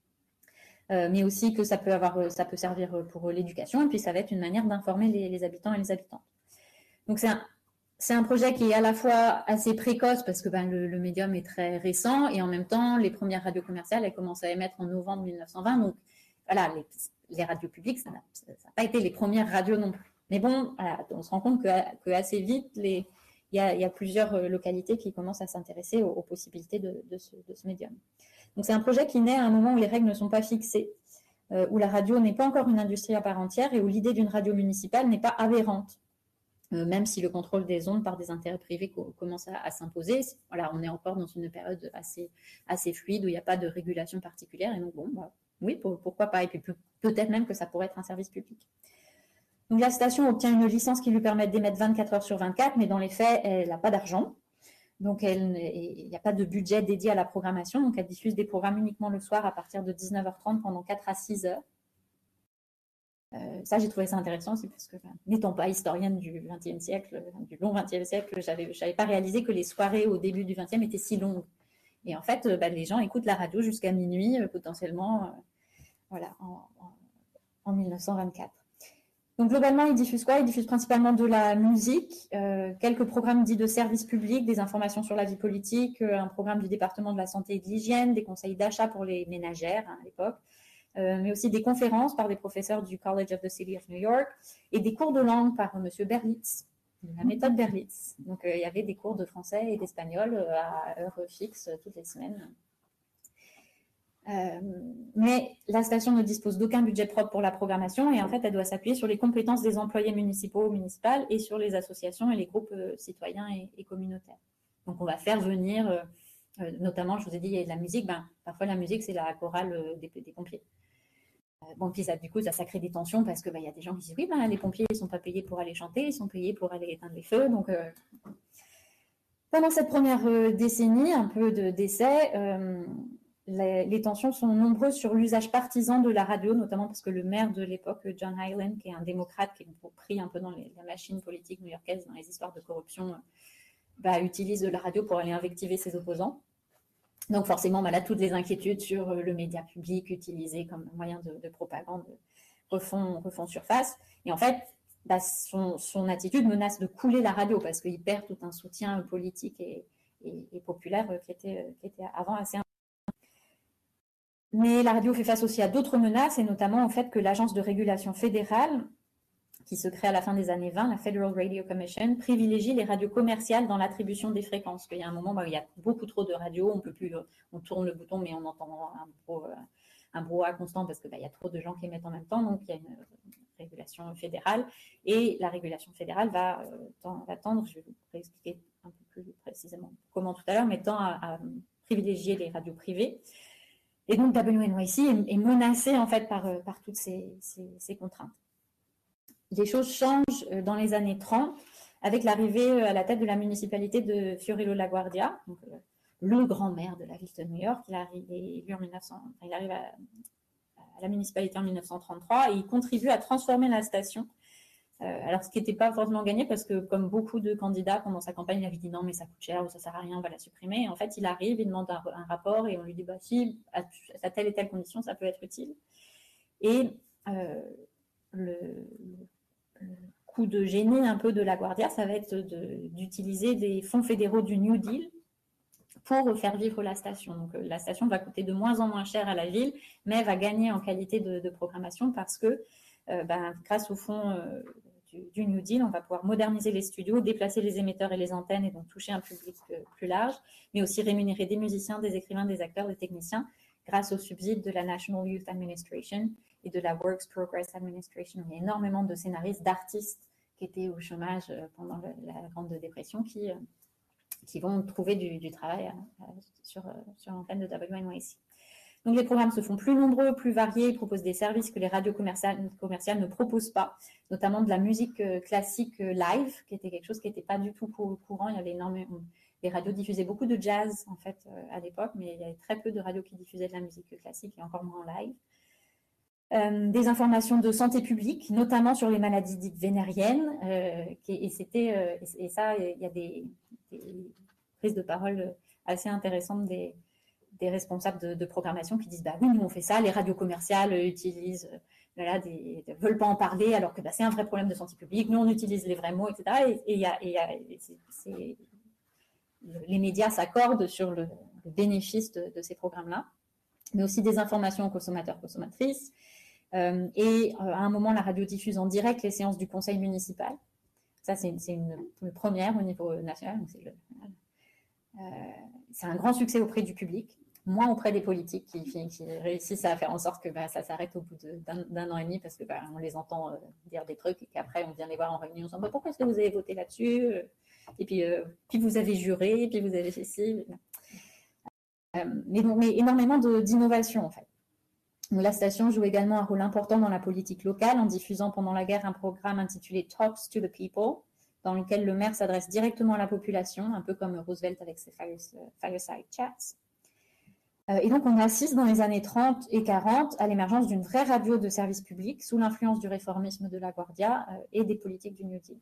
Euh, mais aussi que ça peut, avoir, ça peut servir pour l'éducation, et puis ça va être une manière d'informer les, les habitants et les habitantes. Donc c'est un, c'est un projet qui est à la fois assez précoce, parce que ben, le, le médium est très récent, et en même temps, les premières radios commerciales, elles commencent à émettre en novembre mille neuf cent vingt, donc voilà, les, les radios publiques, ça n'a pas été les premières radios non plus. Mais bon, voilà, on se rend compte que, que assez vite, les, il, y a, il y a plusieurs localités qui commencent à s'intéresser aux, aux possibilités de, de, ce, de ce médium. Donc c'est un projet qui naît à un moment où les règles ne sont pas fixées, euh, où la radio n'est pas encore une industrie à part entière et où l'idée d'une radio municipale n'est pas aberrante. euh, même si le contrôle des ondes par des intérêts privés co- commence à, à s'imposer. Voilà, on est encore dans une période assez, assez fluide où il n'y a pas de régulation particulière. Et donc, bon, bah, oui, pour, pourquoi pas. Et puis peut- peut-être même que ça pourrait être un service public. Donc, la station obtient une licence qui lui permet d'émettre vingt-quatre heures sur vingt-quatre, mais dans les faits, elle n'a pas d'argent. Donc, il n'y a pas de budget dédié à la programmation. Donc, elle diffuse des programmes uniquement le soir à partir de dix-neuf heures trente pendant quatre à six heures. Euh, ça, j'ai trouvé ça intéressant aussi parce que, ben, n'étant pas historienne du vingtième siècle, du long vingtième siècle, je n'avais pas réalisé que les soirées au début du vingtième étaient si longues. Et en fait, ben, les gens écoutent la radio jusqu'à minuit, euh, potentiellement, euh, voilà, en, en, en mille neuf cent vingt-quatre. Donc, globalement, ils diffusent quoi? Ils diffusent principalement de la musique, euh, quelques programmes dits de service public, des informations sur la vie politique, euh, un programme du département de la santé et de l'hygiène, des conseils d'achat pour les ménagères hein, à l'époque, euh, mais aussi des conférences par des professeurs du College of the City of New York et des cours de langue par M. Berlitz, de la méthode Berlitz. Donc, euh, il y avait des cours de français et d'espagnol euh, à heure fixe euh, toutes les semaines. Euh, mais la station ne dispose d'aucun budget propre pour la programmation et en fait, elle doit s'appuyer sur les compétences des employés municipaux, municipales et sur les associations et les groupes euh, citoyens et, et communautaires. Donc, on va faire venir, euh, euh, notamment, je vous ai dit, il y a de la musique. Ben, parfois, la musique, c'est la chorale euh, des, des pompiers. Euh, bon, puis ça, du coup, ça, ça crée des tensions parce qu'il ben, y a des gens qui disent oui, ben, les pompiers, ils ne sont pas payés pour aller chanter, ils sont payés pour aller éteindre les feux. Donc, euh, pendant cette première euh, décennie, un peu de décès, euh, les, les tensions sont nombreuses sur l'usage partisan de la radio, notamment parce que le maire de l'époque, John Hyland, qui est un démocrate qui est pris un peu dans les, la machine politique new-yorkaise, dans les histoires de corruption, bah, utilise la radio pour aller invectiver ses opposants. Donc forcément, bah, là, toutes les inquiétudes sur le média public utilisé comme moyen de, de propagande refont, refont surface. Et en fait, bah, son, son attitude menace de couler la radio parce qu'il perd tout un soutien politique et, et, et populaire qui était, qui était avant assez important. Mais la radio fait face aussi à d'autres menaces, et notamment au fait que l'agence de régulation fédérale, qui se crée à la fin des années vingt, la Federal Radio Commission, privilégie les radios commerciales dans l'attribution des fréquences. Il y a un moment où il y a beaucoup trop de radios, on peut plus, on tourne le bouton, mais on entend un, bro, un brouhaha constant parce qu'il bah, y a trop de gens qui émettent en même temps, donc il y a une régulation fédérale, et la régulation fédérale va, euh, va tendre, je vais vous expliquer un peu plus précisément comment tout à l'heure, mais tend à, à privilégier les radios privées. Et donc W N Y C est, est menacé en fait par, par toutes ces, ces, ces contraintes. Les choses changent dans les années trente avec l'arrivée à la tête de la municipalité de Fiorello La Guardia, donc, euh, le grand maire de la ville de New York. Il arrive, élu en mille neuf cents, il arrive à, à la municipalité en mille neuf cent trente-trois et il contribue à transformer la station. Euh, alors, ce qui n'était pas forcément gagné parce que, comme beaucoup de candidats pendant sa campagne, il avait dit non, mais ça coûte cher ou ça sert à rien, on va la supprimer. Et en fait, il arrive, il demande un, un rapport et on lui dit bah si, à, à telle et telle condition, ça peut être utile. Et euh, le, le coup de génie un peu de La Guardia, ça va être d'utiliser des fonds fédéraux du New Deal pour faire vivre la station. Donc, la station va coûter de moins en moins cher à la ville, mais va gagner en qualité de, de programmation parce que, euh, ben, grâce aux fonds euh, du, du New Deal, on va pouvoir moderniser les studios, déplacer les émetteurs et les antennes et donc toucher un public euh, plus large, mais aussi rémunérer des musiciens, des écrivains, des acteurs, des techniciens grâce aux subsides de la National Youth Administration et de la Works Progress Administration. Il y a énormément de scénaristes, d'artistes qui étaient au chômage pendant le, la Grande Dépression qui, euh, qui vont trouver du, du travail euh, sur, sur l'antenne de W N Y C. Donc les programmes se font plus nombreux, plus variés, ils proposent des services que les radios commerciales, commerciales ne proposent pas, notamment de la musique euh, classique euh, live, qui était quelque chose qui n'était pas du tout courant. Il y avait énormément, les radios diffusaient beaucoup de jazz en fait euh, à l'époque, mais il y avait très peu de radios qui diffusaient de la musique classique et encore moins en live. Euh, des informations de santé publique, notamment sur les maladies dites vénériennes, euh, et, c'était, euh, et, et ça, il y a des, des prises de parole assez intéressantes des, des responsables de, de programmation qui disent bah oui, nous on fait ça, les radios commerciales utilisent, euh, voilà, des, ne veulent pas en parler alors que bah, c'est un vrai problème de santé publique, nous on utilise les vrais mots, et cetera. Et, et, y a, et y a, c'est, c'est, les médias s'accordent sur le, le bénéfice de, de ces programmes-là, mais aussi des informations aux consommateurs, consommatrices. Euh, et euh, à un moment, la radio diffuse en direct les séances du conseil municipal. Ça, c'est, c'est une, une première au niveau national. Donc c'est, le, euh, c'est un grand succès auprès du public. moins auprès des politiques qui, qui réussissent à faire en sorte que bah, ça s'arrête au bout de, d'un, d'un an et demi parce que bah, on les entend euh, dire des trucs et qu'après on vient les voir en réunion en disant bah, pourquoi est-ce que vous avez voté là-dessus, et puis, euh, puis vous avez juré, et puis vous avez fait ci. Euh, mais, mais énormément de, d'innovation en fait. Donc, la station joue également un rôle important dans la politique locale en diffusant pendant la guerre un programme intitulé Talks to the People, dans lequel le maire s'adresse directement à la population, un peu comme Roosevelt avec ses fireside chats. Euh, et donc, on assiste dans les années trente et quarante à l'émergence d'une vraie radio de service public sous l'influence du réformisme de LaGuardia euh, et des politiques du New Deal.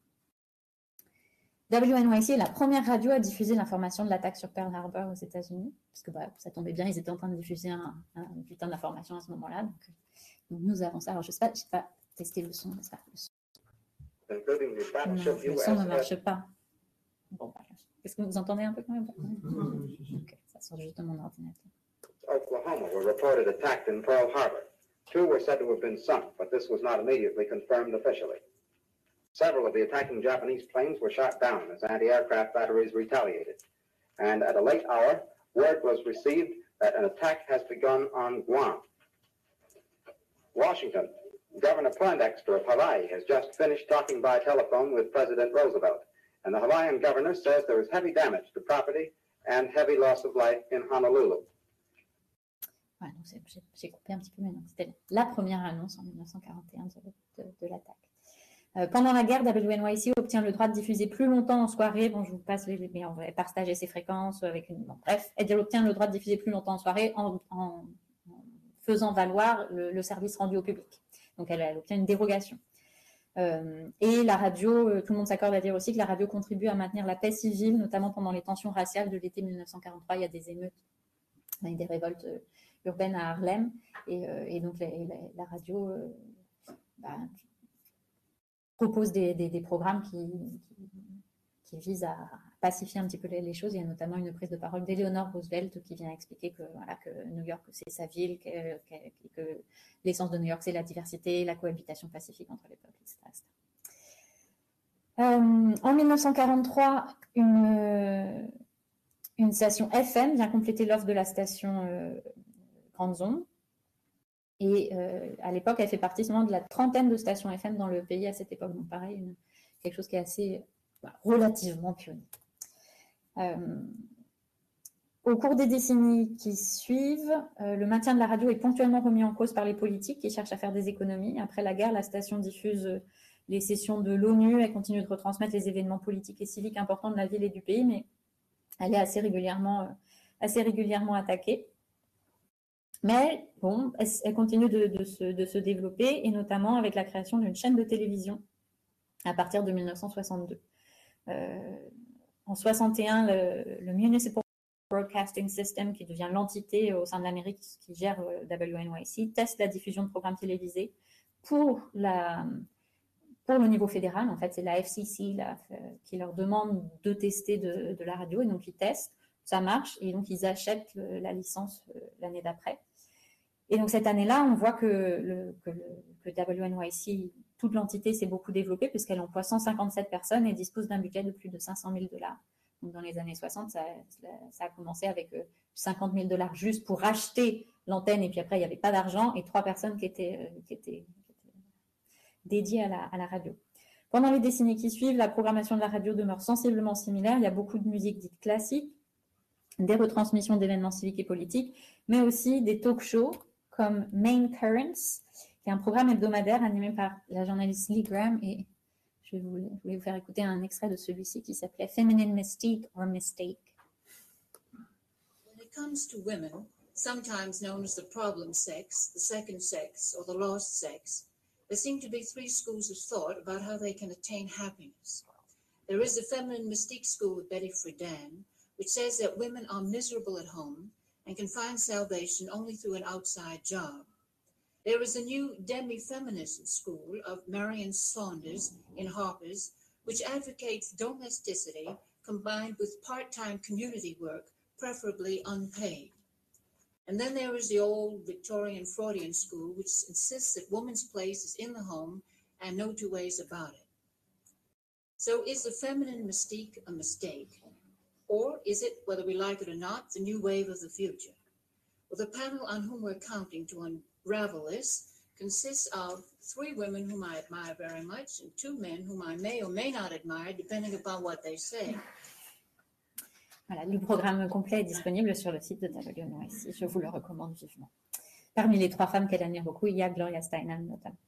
W N Y C est la première radio à diffuser l'information de l'attaque sur Pearl Harbor aux États-Unis, parce que bah, ça tombait bien, ils étaient en train de diffuser un, un putain d'information à ce moment-là. Donc, donc nous avons ça. Alors, je ne sais pas, je sais pas tester le son, n'est-ce pas, le son. Non, le son ne marche pas. Bon, bah, est-ce que vous entendez un peu quand même? Ok, ça sort juste de mon ordinateur. Oklahoma were reported attacked in Pearl Harbor. Two were said to have been sunk, but this was not immediately confirmed officially. Several of the attacking Japanese planes were shot down as anti-aircraft batteries retaliated. And at a late hour, word was received that an attack has begun on Guam. Washington. Governor Poindexter of Hawaii has just finished talking by telephone with President Roosevelt, and the Hawaiian governor says there is heavy damage to property and heavy loss of life in Honolulu. Ouais, donc c'est, j'ai, j'ai coupé un petit peu, mais non, c'était la première annonce en dix-neuf cent quarante et un de, de, de l'attaque. Euh, pendant la guerre, W N Y C obtient le droit de diffuser plus longtemps en soirée. Bon, je vous passe les, mais on va partager ses fréquences avec une. Bon, bref, elle obtient le droit de diffuser plus longtemps en soirée en, en, en faisant valoir le, le service rendu au public. Donc, elle, elle obtient une dérogation. Euh, et la radio, euh, tout le monde s'accorde à dire aussi que la radio contribue à maintenir la paix civile, notamment pendant les tensions raciales de l'été dix-neuf cent quarante-trois. Il y a des émeutes et des révoltes euh, urbaines à Harlem. Et, euh, et donc, la, la, la radio euh, bah, propose des, des, des programmes qui, qui, qui visent à pacifier un petit peu les, les choses. Il y a notamment une prise de parole d'Eleanor Roosevelt qui vient expliquer que, voilà, que New York, c'est sa ville, que, que, que l'essence de New York, c'est la diversité, la cohabitation pacifique entre les peuples, et cetera et cetera. Euh, en dix-neuf cent quarante-trois, une, une station F M vient compléter l'offre de la station euh, Grande Onde. Et euh, à l'époque, elle fait partie seulement de la trentaine de stations F M dans le pays à cette époque. Donc pareil, une, quelque chose qui est assez bah, relativement pionnier. Euh, au cours des décennies qui suivent, euh, le maintien de la radio est ponctuellement remis en cause par les politiques qui cherchent à faire des économies. Après la guerre, la station diffuse les sessions de l'ONU, elle continue de retransmettre les événements politiques et civiques importants de la ville et du pays, mais elle est assez régulièrement, assez régulièrement attaquée. Mais bon, elle, elle continue de, de, se, de se développer, et notamment avec la création d'une chaîne de télévision à partir de dix-neuf cent soixante-deux. Euh, en soixante et un, le, le Municipal Broadcasting System, qui devient l'entité au sein de l'Amérique qui gère W N Y C, teste la diffusion de programmes télévisés pour, la, pour le niveau fédéral. En fait, c'est la F C C la, qui leur demande de tester de, de la radio, et donc ils testent, ça marche, et donc ils achètent le, la licence euh, l'année d'après. Et donc cette année-là, on voit que, le, que, le, que W N Y C, toute l'entité s'est beaucoup développée puisqu'elle emploie cent cinquante-sept personnes et dispose d'un budget de plus de cinq cent mille dollars. Donc dans les années soixante, ça, ça a commencé avec cinquante mille dollars juste pour acheter l'antenne, et puis après il n'y avait pas d'argent, et trois personnes qui étaient, qui étaient, qui étaient dédiées à la, à la radio. Pendant les décennies qui suivent, la programmation de la radio demeure sensiblement similaire. Il y a beaucoup de musique dite classique, des retransmissions d'événements civiques et politiques, mais aussi des talk-shows comme Main Currents, qui est un programme hebdomadaire animé par la journaliste Lee Graham, et je vais vous, je vais vous faire écouter un extrait de celui-ci qui s'appelait Feminine Mystique or Mistake. When it comes to women, sometimes known as the problem sex, the second sex, or the lost sex, there seem to be three schools of thought about how they can attain happiness. There is the feminine mystique school with Betty Friedan, which says that women are miserable at home and can find salvation only through an outside job. There is a new demi-feminist school of Marion Saunders in Harper's, which advocates domesticity combined with part-time community work, preferably unpaid. And then there is the old Victorian Freudian school, which insists that woman's place is in the home and no two ways about it. So is the feminine mystique a mistake? Or is it, whether we like it or not, the new wave of the future? Well, the panel on whom we're counting to unravel this consists of three women whom I admire very much and two men whom I may or may not admire, depending upon what they say. Voilà, le programme complet est disponible sur le site de W N Y C. Je vous le recommande vivement. Parmi les trois femmes qu'elle admire beaucoup, il y a Gloria Steinem notamment.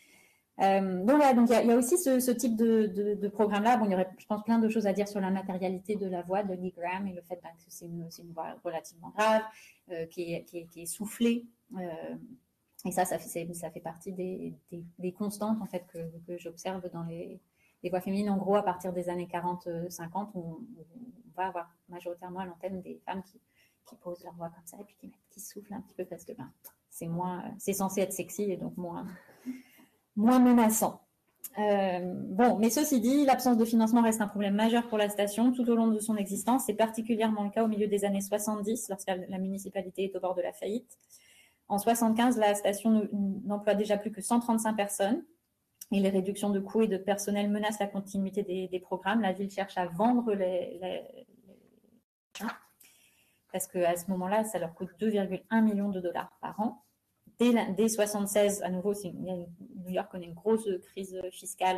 Euh, donc voilà, donc il y a, il y a aussi ce, ce type de, de, de programme-là. Bon, il y aurait, je pense, plein de choses à dire sur la matérialité de la voix de Lee Graham et le fait ben, que c'est une, c'est une voix relativement grave, euh, qui, est, qui, est, qui est soufflée. Euh, et ça, ça fait, ça fait partie des, des, des constantes en fait que, que j'observe dans les, les voix féminines. En gros, à partir des années quarante cinquante, on, on va avoir majoritairement à l'antenne des femmes qui, qui posent leur voix comme ça et puis qui, mettent, qui soufflent un petit peu parce que ben, c'est moins, c'est censé être sexy et donc moins, moins menaçant. Euh, bon, mais ceci dit, l'absence de financement reste un problème majeur pour la station tout au long de son existence. C'est particulièrement le cas au milieu des années soixante-dix, lorsque la municipalité est au bord de la faillite. En soixante-quinze, la station n'emploie déjà plus que cent trente-cinq personnes et les réductions de coûts et de personnel menacent la continuité des, des programmes. La ville cherche à vendre les... les, les... parce qu'à ce moment-là, ça leur coûte deux virgule un millions de dollars par an. Dès, la, dès soixante-seize, à nouveau, c'est, New York connaît une grosse crise fiscale.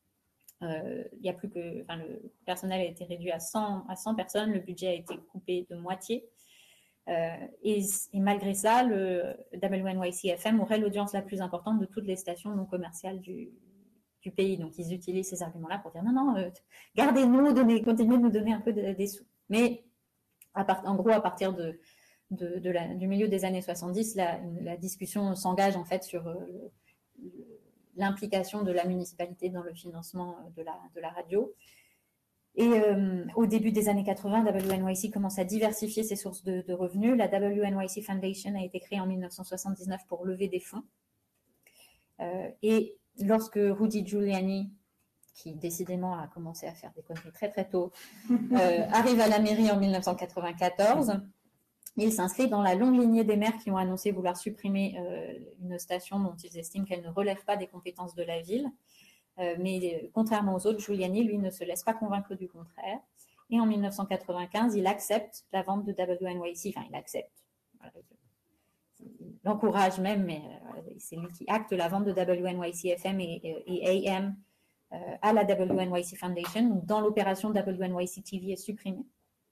Euh, il y a plus que, enfin, le personnel a été réduit à cent, à cent personnes, le budget a été coupé de moitié. Euh, et, et malgré ça, le W N Y C F M aurait l'audience la plus importante de toutes les stations non commerciales du, du pays. Donc, ils utilisent ces arguments-là pour dire non, non, euh, gardez-nous, donnez, continuez de nous donner un peu de, des sous. Mais à part, en gros, à partir de De, de la, du milieu des années soixante-dix, la, la discussion s'engage en fait sur euh, l'implication de la municipalité dans le financement de la, de la radio. Et euh, au début des années quatre-vingts, W N Y C commence à diversifier ses sources de, de revenus. La W N Y C Foundation a été créée en dix-neuf cent soixante-dix-neuf pour lever des fonds. Euh, et lorsque Rudy Giuliani, qui décidément a commencé à faire des conneries très très tôt, euh, arrive à la mairie en dix-neuf cent quatre-vingt-quatorze, il s'inscrit dans la longue lignée des maires qui ont annoncé vouloir supprimer euh, une station dont ils estiment qu'elle ne relève pas des compétences de la ville. Euh, mais euh, contrairement aux autres, Giuliani, lui, ne se laisse pas convaincre du contraire. Et en dix-neuf cent quatre-vingt-quinze, il accepte la vente de W N Y C. Enfin, il accepte. Voilà, il l'encourage même, mais euh, c'est lui qui acte la vente de W N Y C F M et, et A M euh, à la W N Y C Foundation. Donc, dans l'opération, W N Y C T V est supprimée.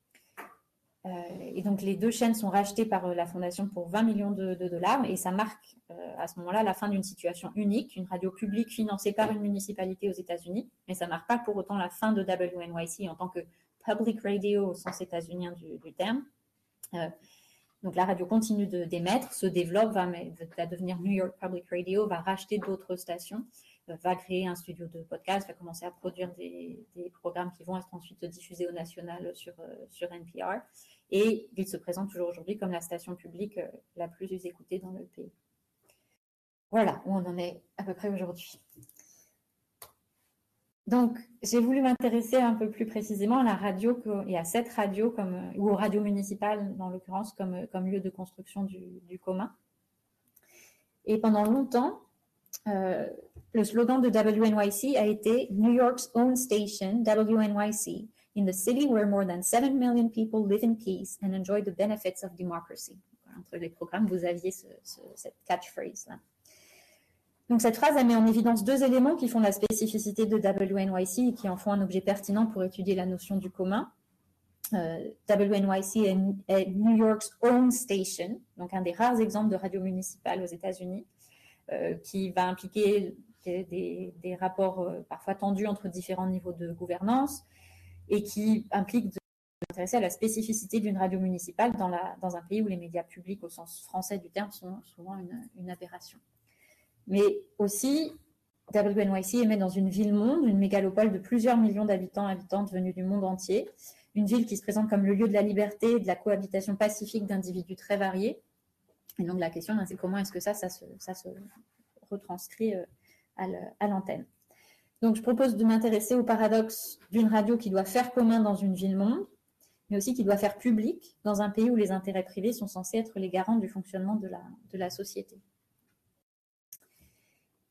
Euh, et donc, les deux chaînes sont rachetées par euh, la Fondation pour vingt millions de, de dollars et ça marque euh, à ce moment-là la fin d'une situation unique, une radio publique financée par une municipalité aux États-Unis, mais ça ne marque pas pour autant la fin de W N Y C en tant que public radio au sens états-unien du, du terme. Euh, donc, la radio continue de, d'émettre, se développe, va, va devenir New York Public Radio, va racheter d'autres stations, euh, va créer un studio de podcast, va commencer à produire des, des programmes qui vont être ensuite diffusés au national sur, euh, sur N P R. Et il se présente toujours aujourd'hui comme la station publique euh, la plus écoutée dans le pays. Voilà où on en est à peu près aujourd'hui. Donc, j'ai voulu m'intéresser un peu plus précisément à la radio et à cette radio, comme, ou aux radios municipales, dans l'occurrence, comme, comme lieu de construction du, du commun. Et pendant longtemps, euh, le slogan de W N Y C a été « New York's own station, W N Y C, in the city where more than seven million people live in peace and enjoy the benefits of democracy ». Entre les programmes, vous aviez ce, ce, cette catchphrase-là. Donc, cette phrase, elle met en évidence deux éléments qui font la spécificité de W N Y C et qui en font un objet pertinent pour étudier la notion du commun. Euh, W N Y C est, est New York's own station, donc un des rares exemples de radio municipale aux États-Unis, euh, qui va impliquer des, des, des rapports euh, parfois tendus entre différents niveaux de gouvernance et qui implique de s'intéresser à la spécificité d'une radio municipale dans, la, dans un pays où les médias publics au sens français du terme sont souvent une, une aberration. Mais aussi, W N Y C émet dans une ville-monde, une mégalopole de plusieurs millions d'habitants et habitantes venus du monde entier, une ville qui se présente comme le lieu de la liberté et de la cohabitation pacifique d'individus très variés. Et donc la question, c'est comment est-ce que ça, ça se, ça se retranscrit à l'antenne. Donc je propose de m'intéresser au paradoxe d'une radio qui doit faire commun dans une ville-monde, mais aussi qui doit faire public dans un pays où les intérêts privés sont censés être les garants du fonctionnement de la, de la société.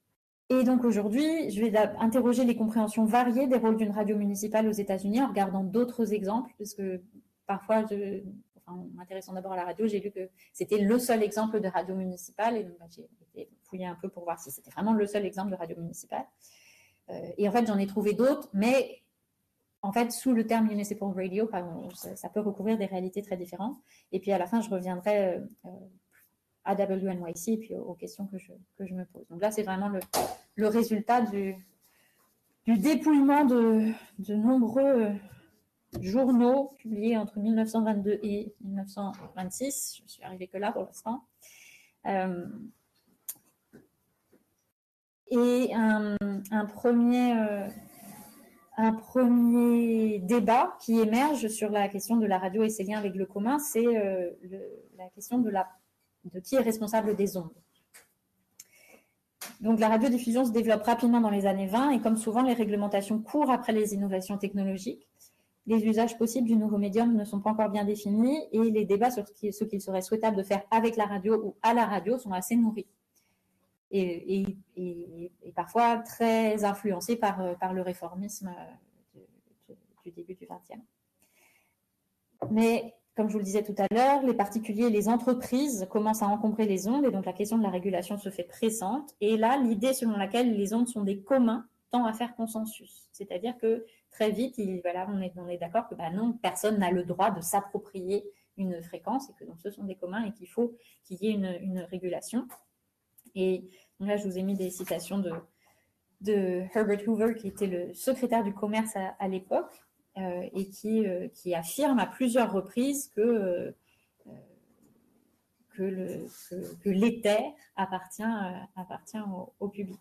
Et donc aujourd'hui, je vais interroger les compréhensions variées des rôles d'une radio municipale aux États-Unis en regardant d'autres exemples, parce que parfois, je, enfin, en m'intéressant d'abord à la radio, j'ai lu que c'était le seul exemple de radio municipale, et donc bah, j'ai été fouiller un peu pour voir si c'était vraiment le seul exemple de radio municipale. Euh, et en fait, j'en ai trouvé d'autres, mais en fait, sous le terme municipal radio, ça, ça peut recouvrir des réalités très différentes. Et puis à la fin, je reviendrai euh, à W N Y C et puis aux, aux questions que je, que je me pose. Donc là, c'est vraiment le, le résultat du, du dépouillement de, de nombreux journaux publiés entre mille neuf cent vingt-deux et mille neuf cent vingt-six. Je ne suis arrivée que là pour l'instant. Euh, et un, un premier... Euh, Un premier débat qui émerge sur la question de la radio et ses liens avec le commun, c'est euh, le, la question de, la, de qui est responsable des ondes. Donc la radiodiffusion se développe rapidement dans les années vingt et comme souvent, les réglementations courent après les innovations technologiques. Les usages possibles du nouveau médium ne sont pas encore bien définis et les débats sur ce qu'il serait souhaitable de faire avec la radio ou à la radio sont assez nourris. Et, et, et, et parfois très influencé par, par le réformisme du, du, du début du vingtième. Mais, comme je vous le disais tout à l'heure, les particuliers et les entreprises commencent à encombrer les ondes et donc la question de la régulation se fait pressante. Et là, l'idée selon laquelle les ondes sont des communs tend à faire consensus. C'est-à-dire que très vite, il, voilà, on est, on est d'accord que bah non, personne n'a le droit de s'approprier une fréquence et que donc, ce sont des communs et qu'il faut qu'il y ait une, une régulation. Et là, je vous ai mis des citations de, de Herbert Hoover, qui était le secrétaire du commerce à, à l'époque, euh, et qui, euh, qui affirme à plusieurs reprises que, euh, que, le, que, que l'éther appartient, euh, appartient au, au public.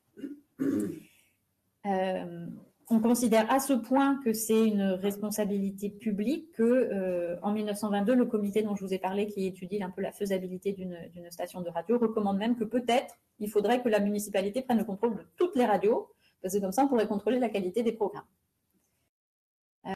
Euh, on considère à ce point que c'est une responsabilité publique que, euh, en mille neuf cent vingt-deux, le comité dont je vous ai parlé, qui étudie un peu la faisabilité d'une, d'une station de radio, recommande même que peut-être il faudrait que la municipalité prenne le contrôle de toutes les radios, parce que comme ça, on pourrait contrôler la qualité des programmes. Euh,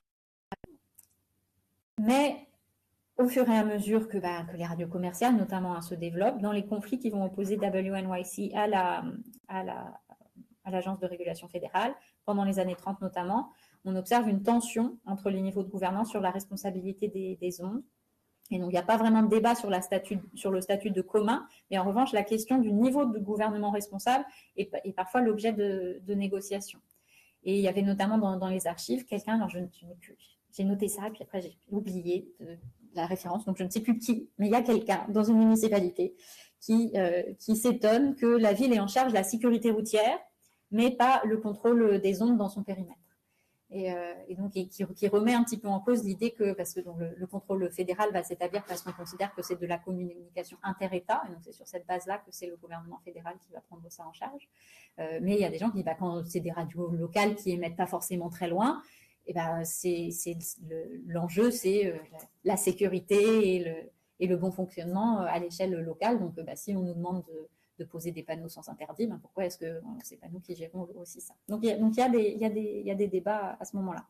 mais au fur et à mesure que, bah, que les radios commerciales, notamment, hein, se développent, dans les conflits qui vont opposer W N Y C à la, à la, à l'Agence de régulation fédérale, pendant les années trente notamment, on observe une tension entre les niveaux de gouvernance sur la responsabilité des, des ondes. Et donc, il n'y a pas vraiment de débat sur, la statut, sur le statut de commun, mais en revanche, la question du niveau de gouvernement responsable est, est parfois l'objet de, de négociations. Et il y avait notamment dans, dans les archives quelqu'un, alors je ne sais plus, j'ai noté ça, puis après j'ai oublié de, la référence, donc je ne sais plus qui, mais il y a quelqu'un dans une municipalité qui, euh, qui s'étonne que la ville ait en charge la sécurité routière, mais pas le contrôle des ondes dans son périmètre. Et, euh, et donc et qui, qui remet un petit peu en cause l'idée que, parce que donc, le, le contrôle fédéral va s'établir parce qu'on considère que c'est de la communication inter-État, et donc c'est sur cette base-là que c'est le gouvernement fédéral qui va prendre ça en charge. Euh, mais il y a des gens qui disent, bah, quand c'est des radios locales qui émettent pas forcément très loin, et ben c'est, c'est le, l'enjeu, c'est euh, la sécurité et le, et le bon fonctionnement à l'échelle locale. Donc, bah, si on nous demande de de poser des panneaux sans interdit, ben pourquoi est-ce que c'est pas nous qui gérons aussi ça? Donc il y a, donc il y a, des, il y a, des, il y a des débats à ce moment-là.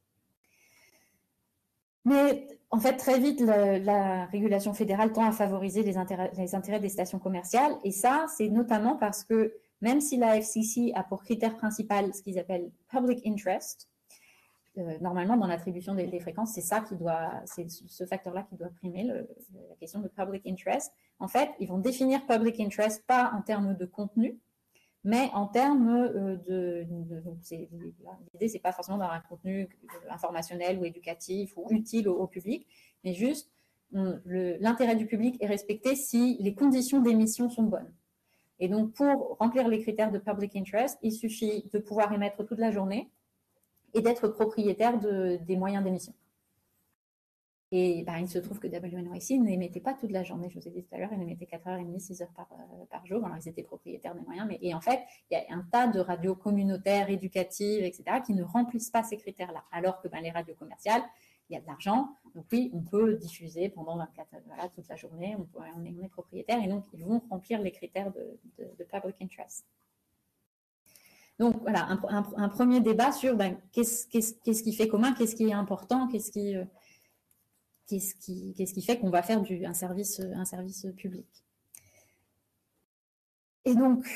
Mais en fait, très vite, le, la régulation fédérale tend à favoriser les intérêts, les intérêts des stations commerciales. Et ça, c'est notamment parce que même si la F C C a pour critère principal ce qu'ils appellent public interest, euh, normalement, dans l'attribution des, des fréquences, c'est ça qui doit, c'est ce facteur-là qui doit primer, le, la question de public interest. En fait, ils vont définir public interest pas en termes de contenu, mais en termes euh, de, de donc c'est, l'idée, c'est pas forcément d'avoir un contenu informationnel ou éducatif ou utile au, au public, mais juste on, le, l'intérêt du public est respecté si les conditions d'émission sont bonnes. Et donc, pour remplir les critères de public interest, il suffit de pouvoir émettre toute la journée et d'être propriétaire de, des moyens d'émission. Et ben, il se trouve que W N Y C n'émettait pas toute la journée, je vous ai dit tout à l'heure, ils émettaient quatre heures trente, six heures par, euh, par jour, alors ils étaient propriétaires des moyens, mais, et en fait, il y a un tas de radios communautaires, éducatives, et cetera, qui ne remplissent pas ces critères-là, alors que ben, les radios commerciales, il y a de l'argent, donc oui, on peut diffuser pendant vingt-quatre heures, voilà, toute la journée, on, peut, on, est, on est propriétaire, et donc ils vont remplir les critères de, de, de public interest. Donc voilà, un, un, un premier débat sur ben, qu'est-ce, qu'est-ce, qu'est-ce qui fait commun, qu'est-ce qui est important, qu'est-ce qui, euh, qu'est-ce qui, qu'est-ce qui fait qu'on va faire du, un, service, un service public. Et donc,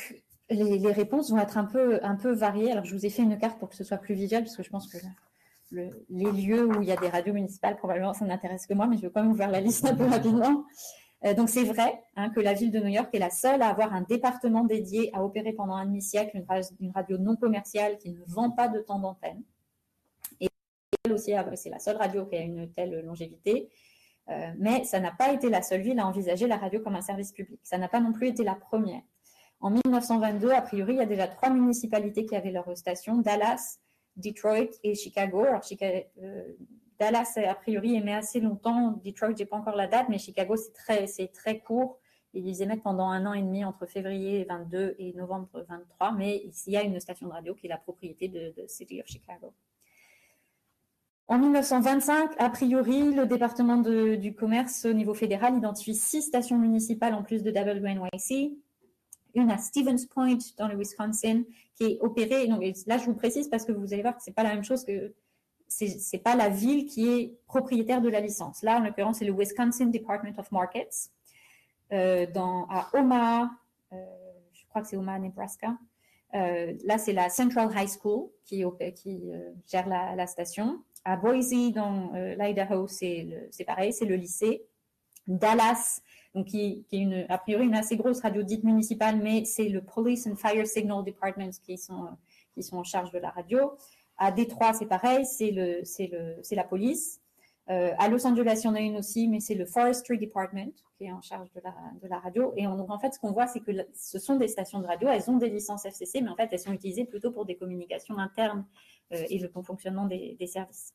les, les réponses vont être un peu, un peu variées. Alors, je vous ai fait une carte pour que ce soit plus visuel, parce que je pense que le, les lieux où il y a des radios municipales, probablement, ça n'intéresse que moi, mais je vais quand même vous faire la liste un peu rapidement. Euh, donc, c'est vrai hein, que la ville de New York est la seule à avoir un département dédié à opérer pendant un demi-siècle une, une radio non commerciale qui ne vend pas de temps d'antenne. Et elle aussi, c'est la seule radio qui a une telle longévité. Euh, mais ça n'a pas été la seule ville à envisager la radio comme un service public. Ça n'a pas non plus été la première. En mille neuf cent vingt-deux, a priori, il y a déjà trois municipalités qui avaient leur station, Dallas, Detroit et Chicago. Alors, Chicago, euh, Dallas, a priori, émet assez longtemps. Detroit, je n'ai pas encore la date, mais Chicago, c'est très, c'est très court. Ils émettent pendant un an et demi entre février vingt-deux et novembre vingt-trois, mais il y a une station de radio qui est la propriété de, de City of Chicago. En mille neuf cent vingt-cinq, a priori, le département de, du commerce au niveau fédéral identifie six stations municipales en plus de W N Y C. Une à Stevens Point dans le Wisconsin qui est opérée. Donc là, je vous précise parce que vous allez voir que c'est pas la même chose que c'est c'est pas la ville qui est propriétaire de la licence. Là, en l'occurrence, c'est le Wisconsin Department of Markets euh, dans à Omaha. Euh, je crois que c'est Omaha, Nebraska. Euh, là, c'est la Central High School qui, qui euh, gère la, la station. À Boise, dans euh, l'Idaho, c'est pareil, c'est le lycée. Dallas, donc qui, qui est une, a priori une assez grosse radio dite municipale, mais c'est le Police and Fire Signal Departments qui sont, qui sont en charge de la radio. À Détroit, c'est pareil, c'est le, c'est le, c'est la police. Euh, à Los Angeles, il y en a une aussi, mais c'est le Forestry Department qui est en charge de la, de la radio. Et on, donc, en fait, ce qu'on voit, c'est que ce sont des stations de radio, elles ont des licences F C C, mais en fait, elles sont utilisées plutôt pour des communications internes euh, et le bon fonctionnement des, des services.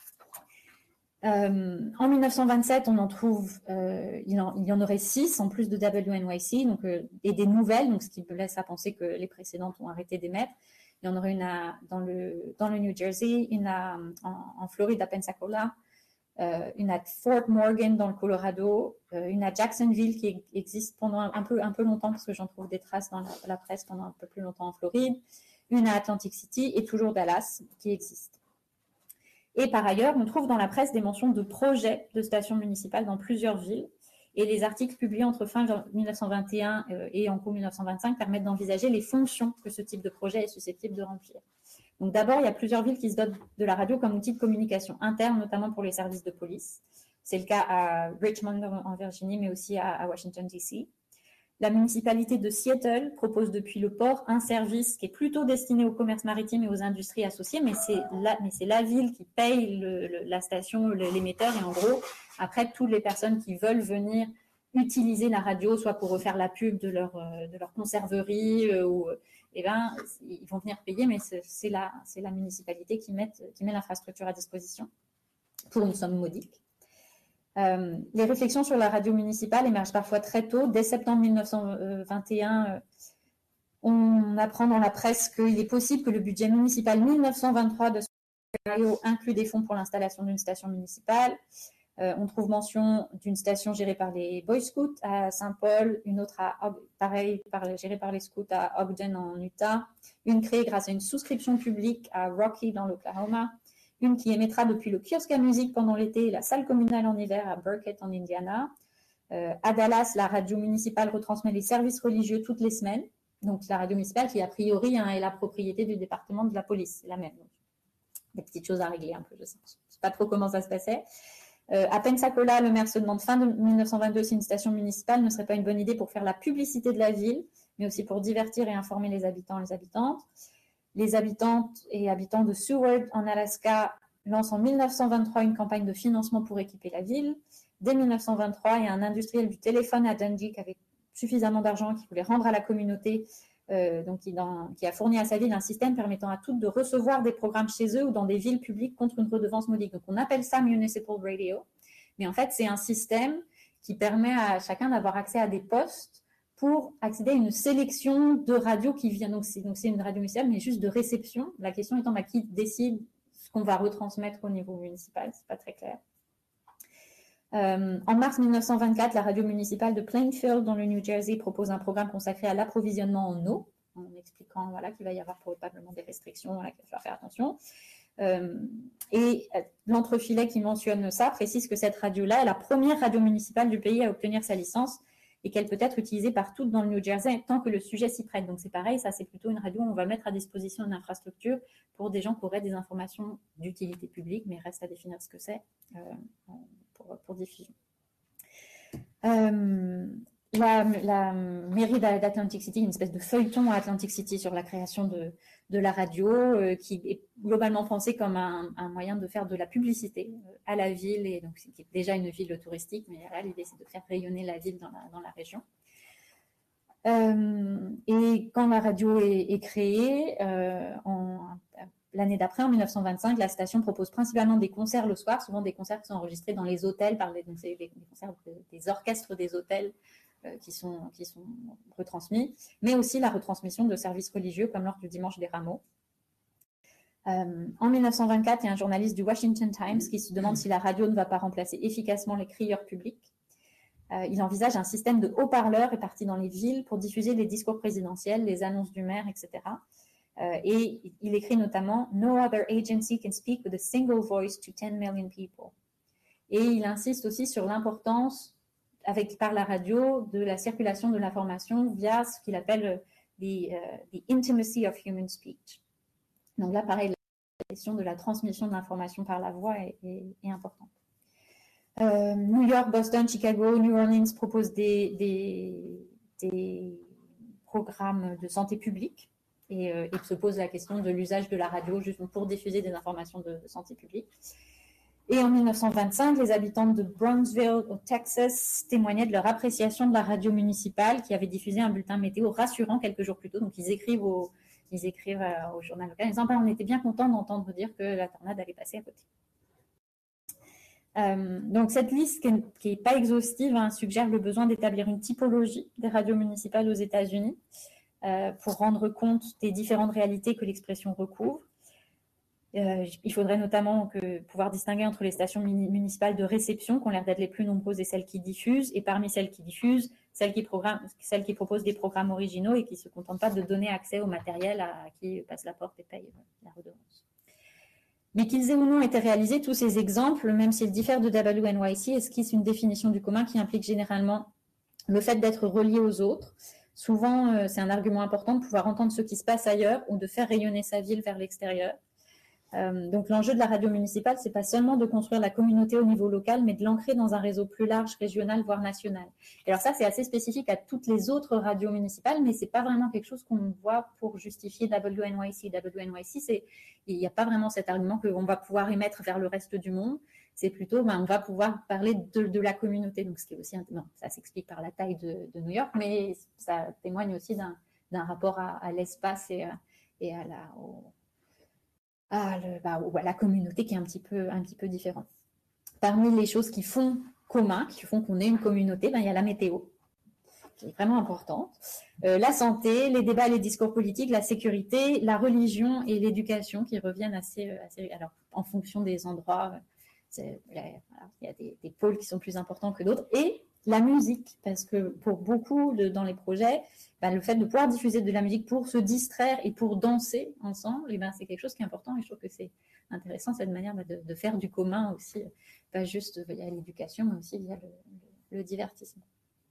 Euh, en mille neuf cent vingt-sept, on en trouve, euh, il, en, il y en aurait six en plus de W N Y C, donc, euh, et des nouvelles, donc ce qui me laisse à penser que les précédentes ont arrêté d'émettre. Il y en aurait une à, dans, le, dans le New Jersey, une à, en, en Floride à Pensacola, euh, une à Fort Morgan dans le Colorado, euh, une à Jacksonville qui existe pendant un, un, peu, un peu longtemps parce que j'en trouve des traces dans la, la presse pendant un peu plus longtemps en Floride, une à Atlantic City et toujours Dallas qui existe. Et par ailleurs, on trouve dans la presse des mentions de projets de stations municipales dans plusieurs villes. Et les articles publiés entre fin mille neuf cent vingt et un et en cours mille neuf cent vingt-cinq permettent d'envisager les fonctions que ce type de projet est susceptible de remplir. Donc d'abord, il y a plusieurs villes qui se dotent de la radio comme outil de communication interne, notamment pour les services de police. C'est le cas à Richmond en Virginie, mais aussi à, à Washington, D C. La municipalité de Seattle propose depuis le port un service qui est plutôt destiné au commerce maritime et aux industries associées, mais c'est la, mais c'est la ville qui paye le, le, la station, l'émetteur, et en gros, après, toutes les personnes qui veulent venir utiliser la radio, soit pour refaire la pub de leur, de leur conserverie, euh, ou, eh ben, ils vont venir payer, mais c'est la, c'est la municipalité qui met, qui met l'infrastructure à disposition pour une somme modique. Euh, les réflexions sur la radio municipale émergent parfois très tôt. Dès septembre mille neuf cent vingt et un, euh, on apprend dans la presse qu'il est possible que le budget municipal mille neuf cent vingt-trois de Ontario inclut des fonds pour l'installation d'une station municipale. Euh, on trouve mention d'une station gérée par les Boy Scouts à Saint-Paul, une autre à, pareil, par, gérée par les Scouts à Ogden en Utah, une créée grâce à une souscription publique à Rocky dans l'Oklahoma, une qui émettra depuis le kiosque à musique pendant l'été et la salle communale en hiver à Burkett en Indiana. Euh, à Dallas, la radio municipale retransmet les services religieux toutes les semaines. Donc, la radio municipale qui, a priori, hein, est la propriété du département de la police. C'est la même. Donc, des petites choses à régler un peu, je sais. Je ne sais pas trop comment ça se passait. Euh, à Pensacola, le maire se demande fin de mille neuf cent vingt-deux si une station municipale ne serait pas une bonne idée pour faire la publicité de la ville, mais aussi pour divertir et informer les habitants et les habitantes. Les habitantes et habitants de Seward, en Alaska, lancent en mille neuf cent vingt-trois une campagne de financement pour équiper la ville. Dès mille neuf cent vingt-trois, il y a un industriel du téléphone à Dundee qui avait suffisamment d'argent qu'il voulait rendre à la communauté, euh, donc qui, dans, qui a fourni à sa ville un système permettant à toutes de recevoir des programmes chez eux ou dans des villes publiques contre une redevance modique. Donc on appelle ça Municipal Radio, mais en fait c'est un système qui permet à chacun d'avoir accès à des postes pour accéder à une sélection de radios qui vient. Donc c'est, donc c'est une radio municipale, mais juste de réception. La question étant bah, qui décide ce qu'on va retransmettre au niveau municipal, c'est pas très clair. Euh, en mars mille neuf cent vingt-quatre, la radio municipale de Plainfield, dans le New Jersey, propose un programme consacré à l'approvisionnement en eau, en expliquant voilà, qu'il va y avoir probablement des restrictions, voilà, qu'il va falloir faire attention. Euh, et l'entrefilet qui mentionne ça précise que cette radio-là est la première radio municipale du pays à obtenir sa licence et qu'elle peut être utilisée partout dans le New Jersey tant que le sujet s'y prête. Donc c'est pareil, ça c'est plutôt une radio où on va mettre à disposition une infrastructure pour des gens qui auraient des informations d'utilité publique, mais reste à définir ce que c'est euh, pour, pour diffusion. Euh, la, la mairie d'Atlantic City, une espèce de feuilleton à Atlantic City sur la création de, de la radio, euh, qui est globalement pensée comme un, un moyen de faire de la publicité euh, à la ville, et donc c'est déjà une ville touristique, mais là l'idée c'est de faire rayonner la ville dans la, dans la région. Euh, et quand la radio est, est créée, euh, en, l'année d'après, en mille neuf cent vingt-cinq, la station propose principalement des concerts le soir, souvent des concerts qui sont enregistrés dans les hôtels, par les, donc c'est les, les concerts de, des orchestres des hôtels euh, qui, sont, qui sont retransmis, mais aussi la retransmission de services religieux comme lors du Dimanche des Rameaux. Euh, en mille neuf cent vingt-quatre, il y a un journaliste du Washington Times qui se demande si la radio ne va pas remplacer efficacement les crieurs publics. Euh, il envisage un système de haut-parleurs répartis dans les villes pour diffuser les discours présidentiels, les annonces du maire, et cetera. Euh, et il écrit notamment « No other agency can speak with a single voice to ten million people ». Et il insiste aussi sur l'importance, avec, par la radio, de la circulation de l'information via ce qu'il appelle the, uh, the intimacy of human speech. Donc là, pareil, la question de la transmission de l'information par la voix est, est, est importante. Euh, New York, Boston, Chicago, New Orleans proposent des, des, des programmes de santé publique et, euh, et se pose la question de l'usage de la radio juste pour diffuser des informations de, de santé publique. Et en mille neuf cent vingt-cinq, les habitants de Brownsville, au Texas, témoignaient de leur appréciation de la radio municipale qui avait diffusé un bulletin météo rassurant quelques jours plus tôt. Donc, ils écrivent au, ils écrivent au journal local en disant ben, « on était bien contents d'entendre dire que la tornade allait passer à côté ». Euh, donc, cette liste, qui n'est pas exhaustive, hein, suggère le besoin d'établir une typologie des radios municipales aux États-Unis euh, pour rendre compte des différentes réalités que l'expression recouvre. Euh, il faudrait notamment que, pouvoir distinguer entre les stations municipales de réception, qui ont l'air d'être les plus nombreuses, et celles qui diffusent, et parmi celles qui diffusent, celles qui, celles qui proposent des programmes originaux et qui ne se contentent pas de donner accès au matériel à, à qui passe la porte et paye la redevance. Mais qu'ils aient ou non été réalisés, tous ces exemples, même s'ils diffèrent de W N Y C, esquissent une définition du commun qui implique généralement le fait d'être relié aux autres. Souvent, euh, c'est un argument important de pouvoir entendre ce qui se passe ailleurs ou de faire rayonner sa ville vers l'extérieur. Euh, donc l'enjeu de la radio municipale, c'est pas seulement de construire la communauté au niveau local, mais de l'ancrer dans un réseau plus large, régional, voire national. Et alors ça, c'est assez spécifique à toutes les autres radios municipales, mais c'est pas vraiment quelque chose qu'on voit pour justifier W N Y C. W N Y C, c'est, il n'y a pas vraiment cet argument qu'on va pouvoir émettre vers le reste du monde. C'est plutôt, ben, on va pouvoir parler de, de la communauté. Donc ce qui est aussi, non, ça s'explique par la taille de, de New York, mais ça témoigne aussi d'un, d'un rapport à, à l'espace et à, et à la au, à, le, bah, à la communauté qui est un petit peu, un petit peu différente. Parmi les choses qui font commun, qui font qu'on est une communauté, ben, il y a la météo, qui est vraiment importante, euh, la santé, les débats, les discours politiques, la sécurité, la religion et l'éducation qui reviennent assez, assez alors en fonction des endroits, c'est, voilà, il y a des, des pôles qui sont plus importants que d'autres, et la musique, parce que pour beaucoup de, dans les projets, ben, le fait de pouvoir diffuser de la musique pour se distraire et pour danser ensemble, et ben, c'est quelque chose qui est important et je trouve que c'est intéressant cette manière ben, de, de faire du commun aussi, pas juste via l'éducation, mais aussi via le, le, le divertissement.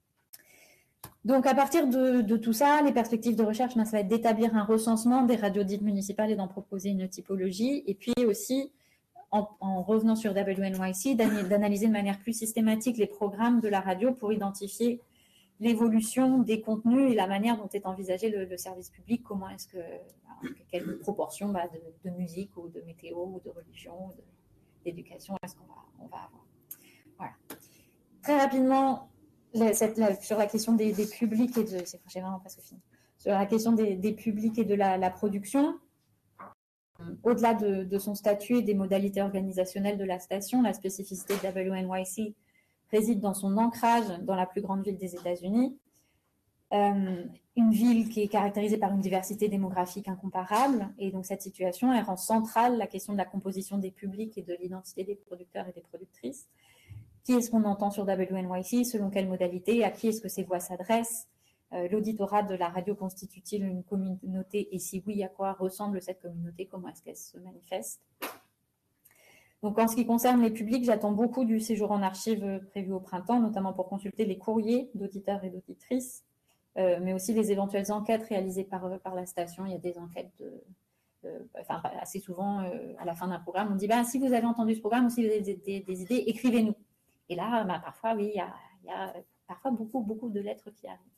Donc à partir de, de tout ça, les perspectives de recherche, ben, ça va être d'établir un recensement des radios dites municipales et d'en proposer une typologie, et puis aussi En, en revenant sur W N Y C, d'analyser de manière plus systématique les programmes de la radio pour identifier l'évolution des contenus et la manière dont est envisagé le, le service public, comment est-ce que, quelle proportion bah, de, de musique ou de météo ou de religion ou d'éducation est-ce qu'on va, on va avoir. Voilà. Très rapidement, la, cette, la, sur la question des, des publics et de... C'est, j'ai vraiment presque fini. Sur la question des, des publics et de la, la production, au-delà de, de son statut et des modalités organisationnelles de la station, la spécificité de W N Y C réside dans son ancrage dans la plus grande ville des États-Unis, euh, une ville qui est caractérisée par une diversité démographique incomparable, et donc cette situation elle rend centrale la question de la composition des publics et de l'identité des producteurs et des productrices. Qui est-ce qu'on entend sur W N Y C, selon quelle modalité, à qui est-ce que ces voix s'adressent? Euh, l'auditorat de la radio constitue-t-il une communauté et si oui, à quoi ressemble cette communauté, comment est-ce qu'elle se manifeste? Donc, en ce qui concerne les publics, j'attends beaucoup du séjour en archives prévu au printemps, notamment pour consulter les courriers d'auditeurs et d'auditrices, euh, mais aussi les éventuelles enquêtes réalisées par, par la station. Il y a des enquêtes, de, euh, enfin, assez souvent, euh, à la fin d'un programme, on dit bah, « si vous avez entendu ce programme ou si vous avez des, des, des idées, écrivez-nous ». Et là, bah, parfois, oui, il y a, il y a parfois beaucoup, beaucoup de lettres qui arrivent.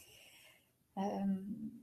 Euh,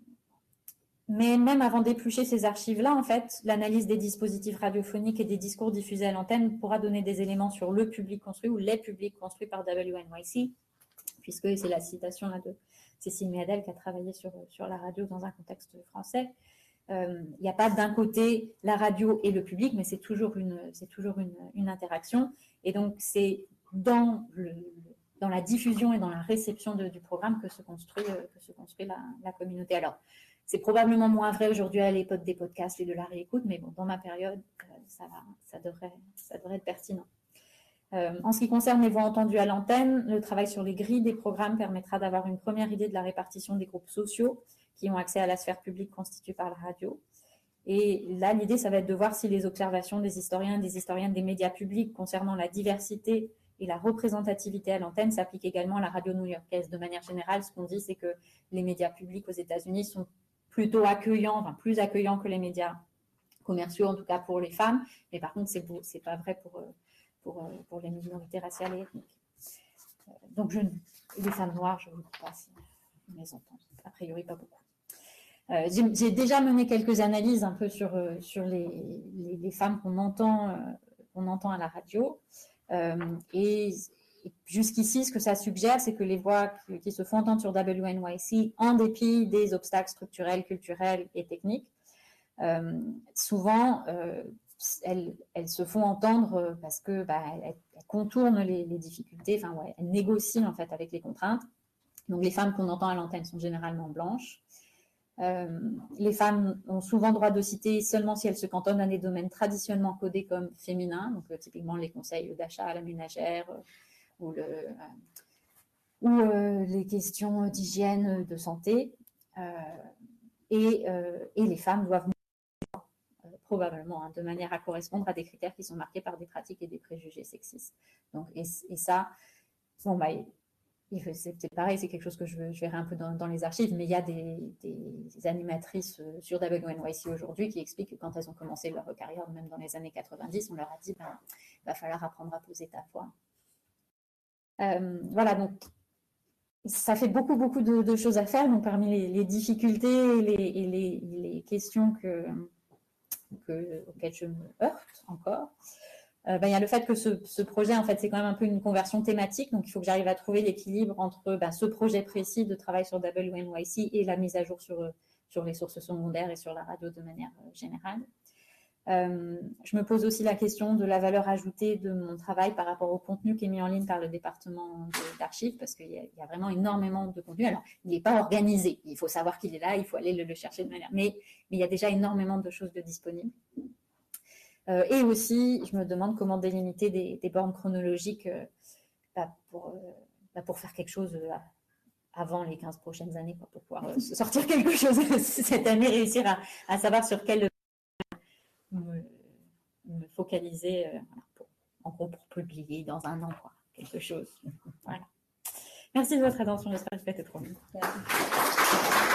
Mais même avant d'éplucher ces archives-là, en fait, l'analyse des dispositifs radiophoniques et des discours diffusés à l'antenne pourra donner des éléments sur le public construit ou les publics construits par W N Y C, puisque c'est la citation là, de Cécile Méadel qui a travaillé sur, sur la radio dans un contexte français. Il euh, n'y a pas d'un côté la radio et le public, mais c'est toujours une, c'est toujours une, une interaction. Et donc, c'est dans, le, dans la diffusion et dans la réception de, du programme que se construit, que se construit la, la communauté. Alors, c'est probablement moins vrai aujourd'hui à l'époque des podcasts et de la réécoute, mais bon, dans ma période, euh, ça, va, ça, devrait, ça devrait être pertinent. Euh, en ce qui concerne les voix entendues à l'antenne, le travail sur les grilles des programmes permettra d'avoir une première idée de la répartition des groupes sociaux qui ont accès à la sphère publique constituée par la radio. Et là, l'idée, ça va être de voir si les observations des historiens et des historiennes des médias publics concernant la diversité et la représentativité à l'antenne s'appliquent également à la radio new-yorkaise. De manière générale, ce qu'on dit, c'est que les médias publics aux États-Unis sont plutôt accueillants, enfin plus accueillants que les médias commerciaux, en tout cas pour les femmes. Mais par contre, c'est c'est pas vrai pour, pour, pour les minorités raciales et ethniques. Donc, je, les femmes noires, je ne vous dis pas si on les entend. A priori, pas beaucoup. Euh, J'ai déjà mené quelques analyses un peu sur, sur les, les, les femmes qu'on entend, euh, qu'on entend à la radio. Euh, et Et jusqu'ici, ce que ça suggère, c'est que les voix qui se font entendre sur W N Y C, en dépit des obstacles structurels, culturels et techniques, euh, souvent, euh, elles, elles se font entendre parce que bah, elles, elles contournent les, les difficultés, enfin, ouais, elles négocient en fait avec les contraintes. Donc, les femmes qu'on entend à l'antenne sont généralement blanches. Euh, les femmes ont souvent droit de citer seulement si elles se cantonnent à des domaines traditionnellement codés comme féminins, donc euh, typiquement les conseils d'achat à la ménagère, euh, ou, le, euh, ou euh, les questions d'hygiène, de santé. Euh, et, euh, et les femmes doivent euh, probablement hein, de manière à correspondre à des critères qui sont marqués par des pratiques et des préjugés sexistes. Donc, et, et ça, bon, bah, c'est pareil, c'est quelque chose que je, je verrai un peu dans, dans les archives, mais il y a des, des animatrices sur W N Y C aujourd'hui qui expliquent que quand elles ont commencé leur carrière, même dans les années quatre-vingt-dix, on leur a dit ben, il va falloir apprendre à poser ta voix. Euh, voilà, donc ça fait beaucoup, beaucoup de, de choses à faire. Donc, parmi les, les difficultés et les, et les, les questions que, que, auxquelles je me heurte encore, euh, ben, il y a le fait que ce, ce projet, en fait, c'est quand même un peu une conversion thématique. Donc, il faut que j'arrive à trouver l'équilibre entre ben, ce projet précis de travail sur W N Y C et la mise à jour sur, sur les sources secondaires et sur la radio de manière générale. Euh, je me pose aussi la question de la valeur ajoutée de mon travail par rapport au contenu qui est mis en ligne par le département d'archives, parce qu'il y, y a vraiment énormément de contenu. Alors, il n'est pas organisé, il faut savoir qu'il est là, il faut aller le, le chercher de manière... Mais, mais il y a déjà énormément de choses de disponibles. Euh, et aussi, je me demande comment délimiter des, des bornes chronologiques euh, bah, pour, euh, bah, pour faire quelque chose euh, avant les quinze prochaines années, quoi, pour pouvoir euh, sortir quelque chose cette année, réussir à, à savoir sur quel... Me, me focaliser euh, pour, en gros pour publier dans un an quoi, quelque chose. Voilà. Merci de votre attention, j'espère que c'était trop bien.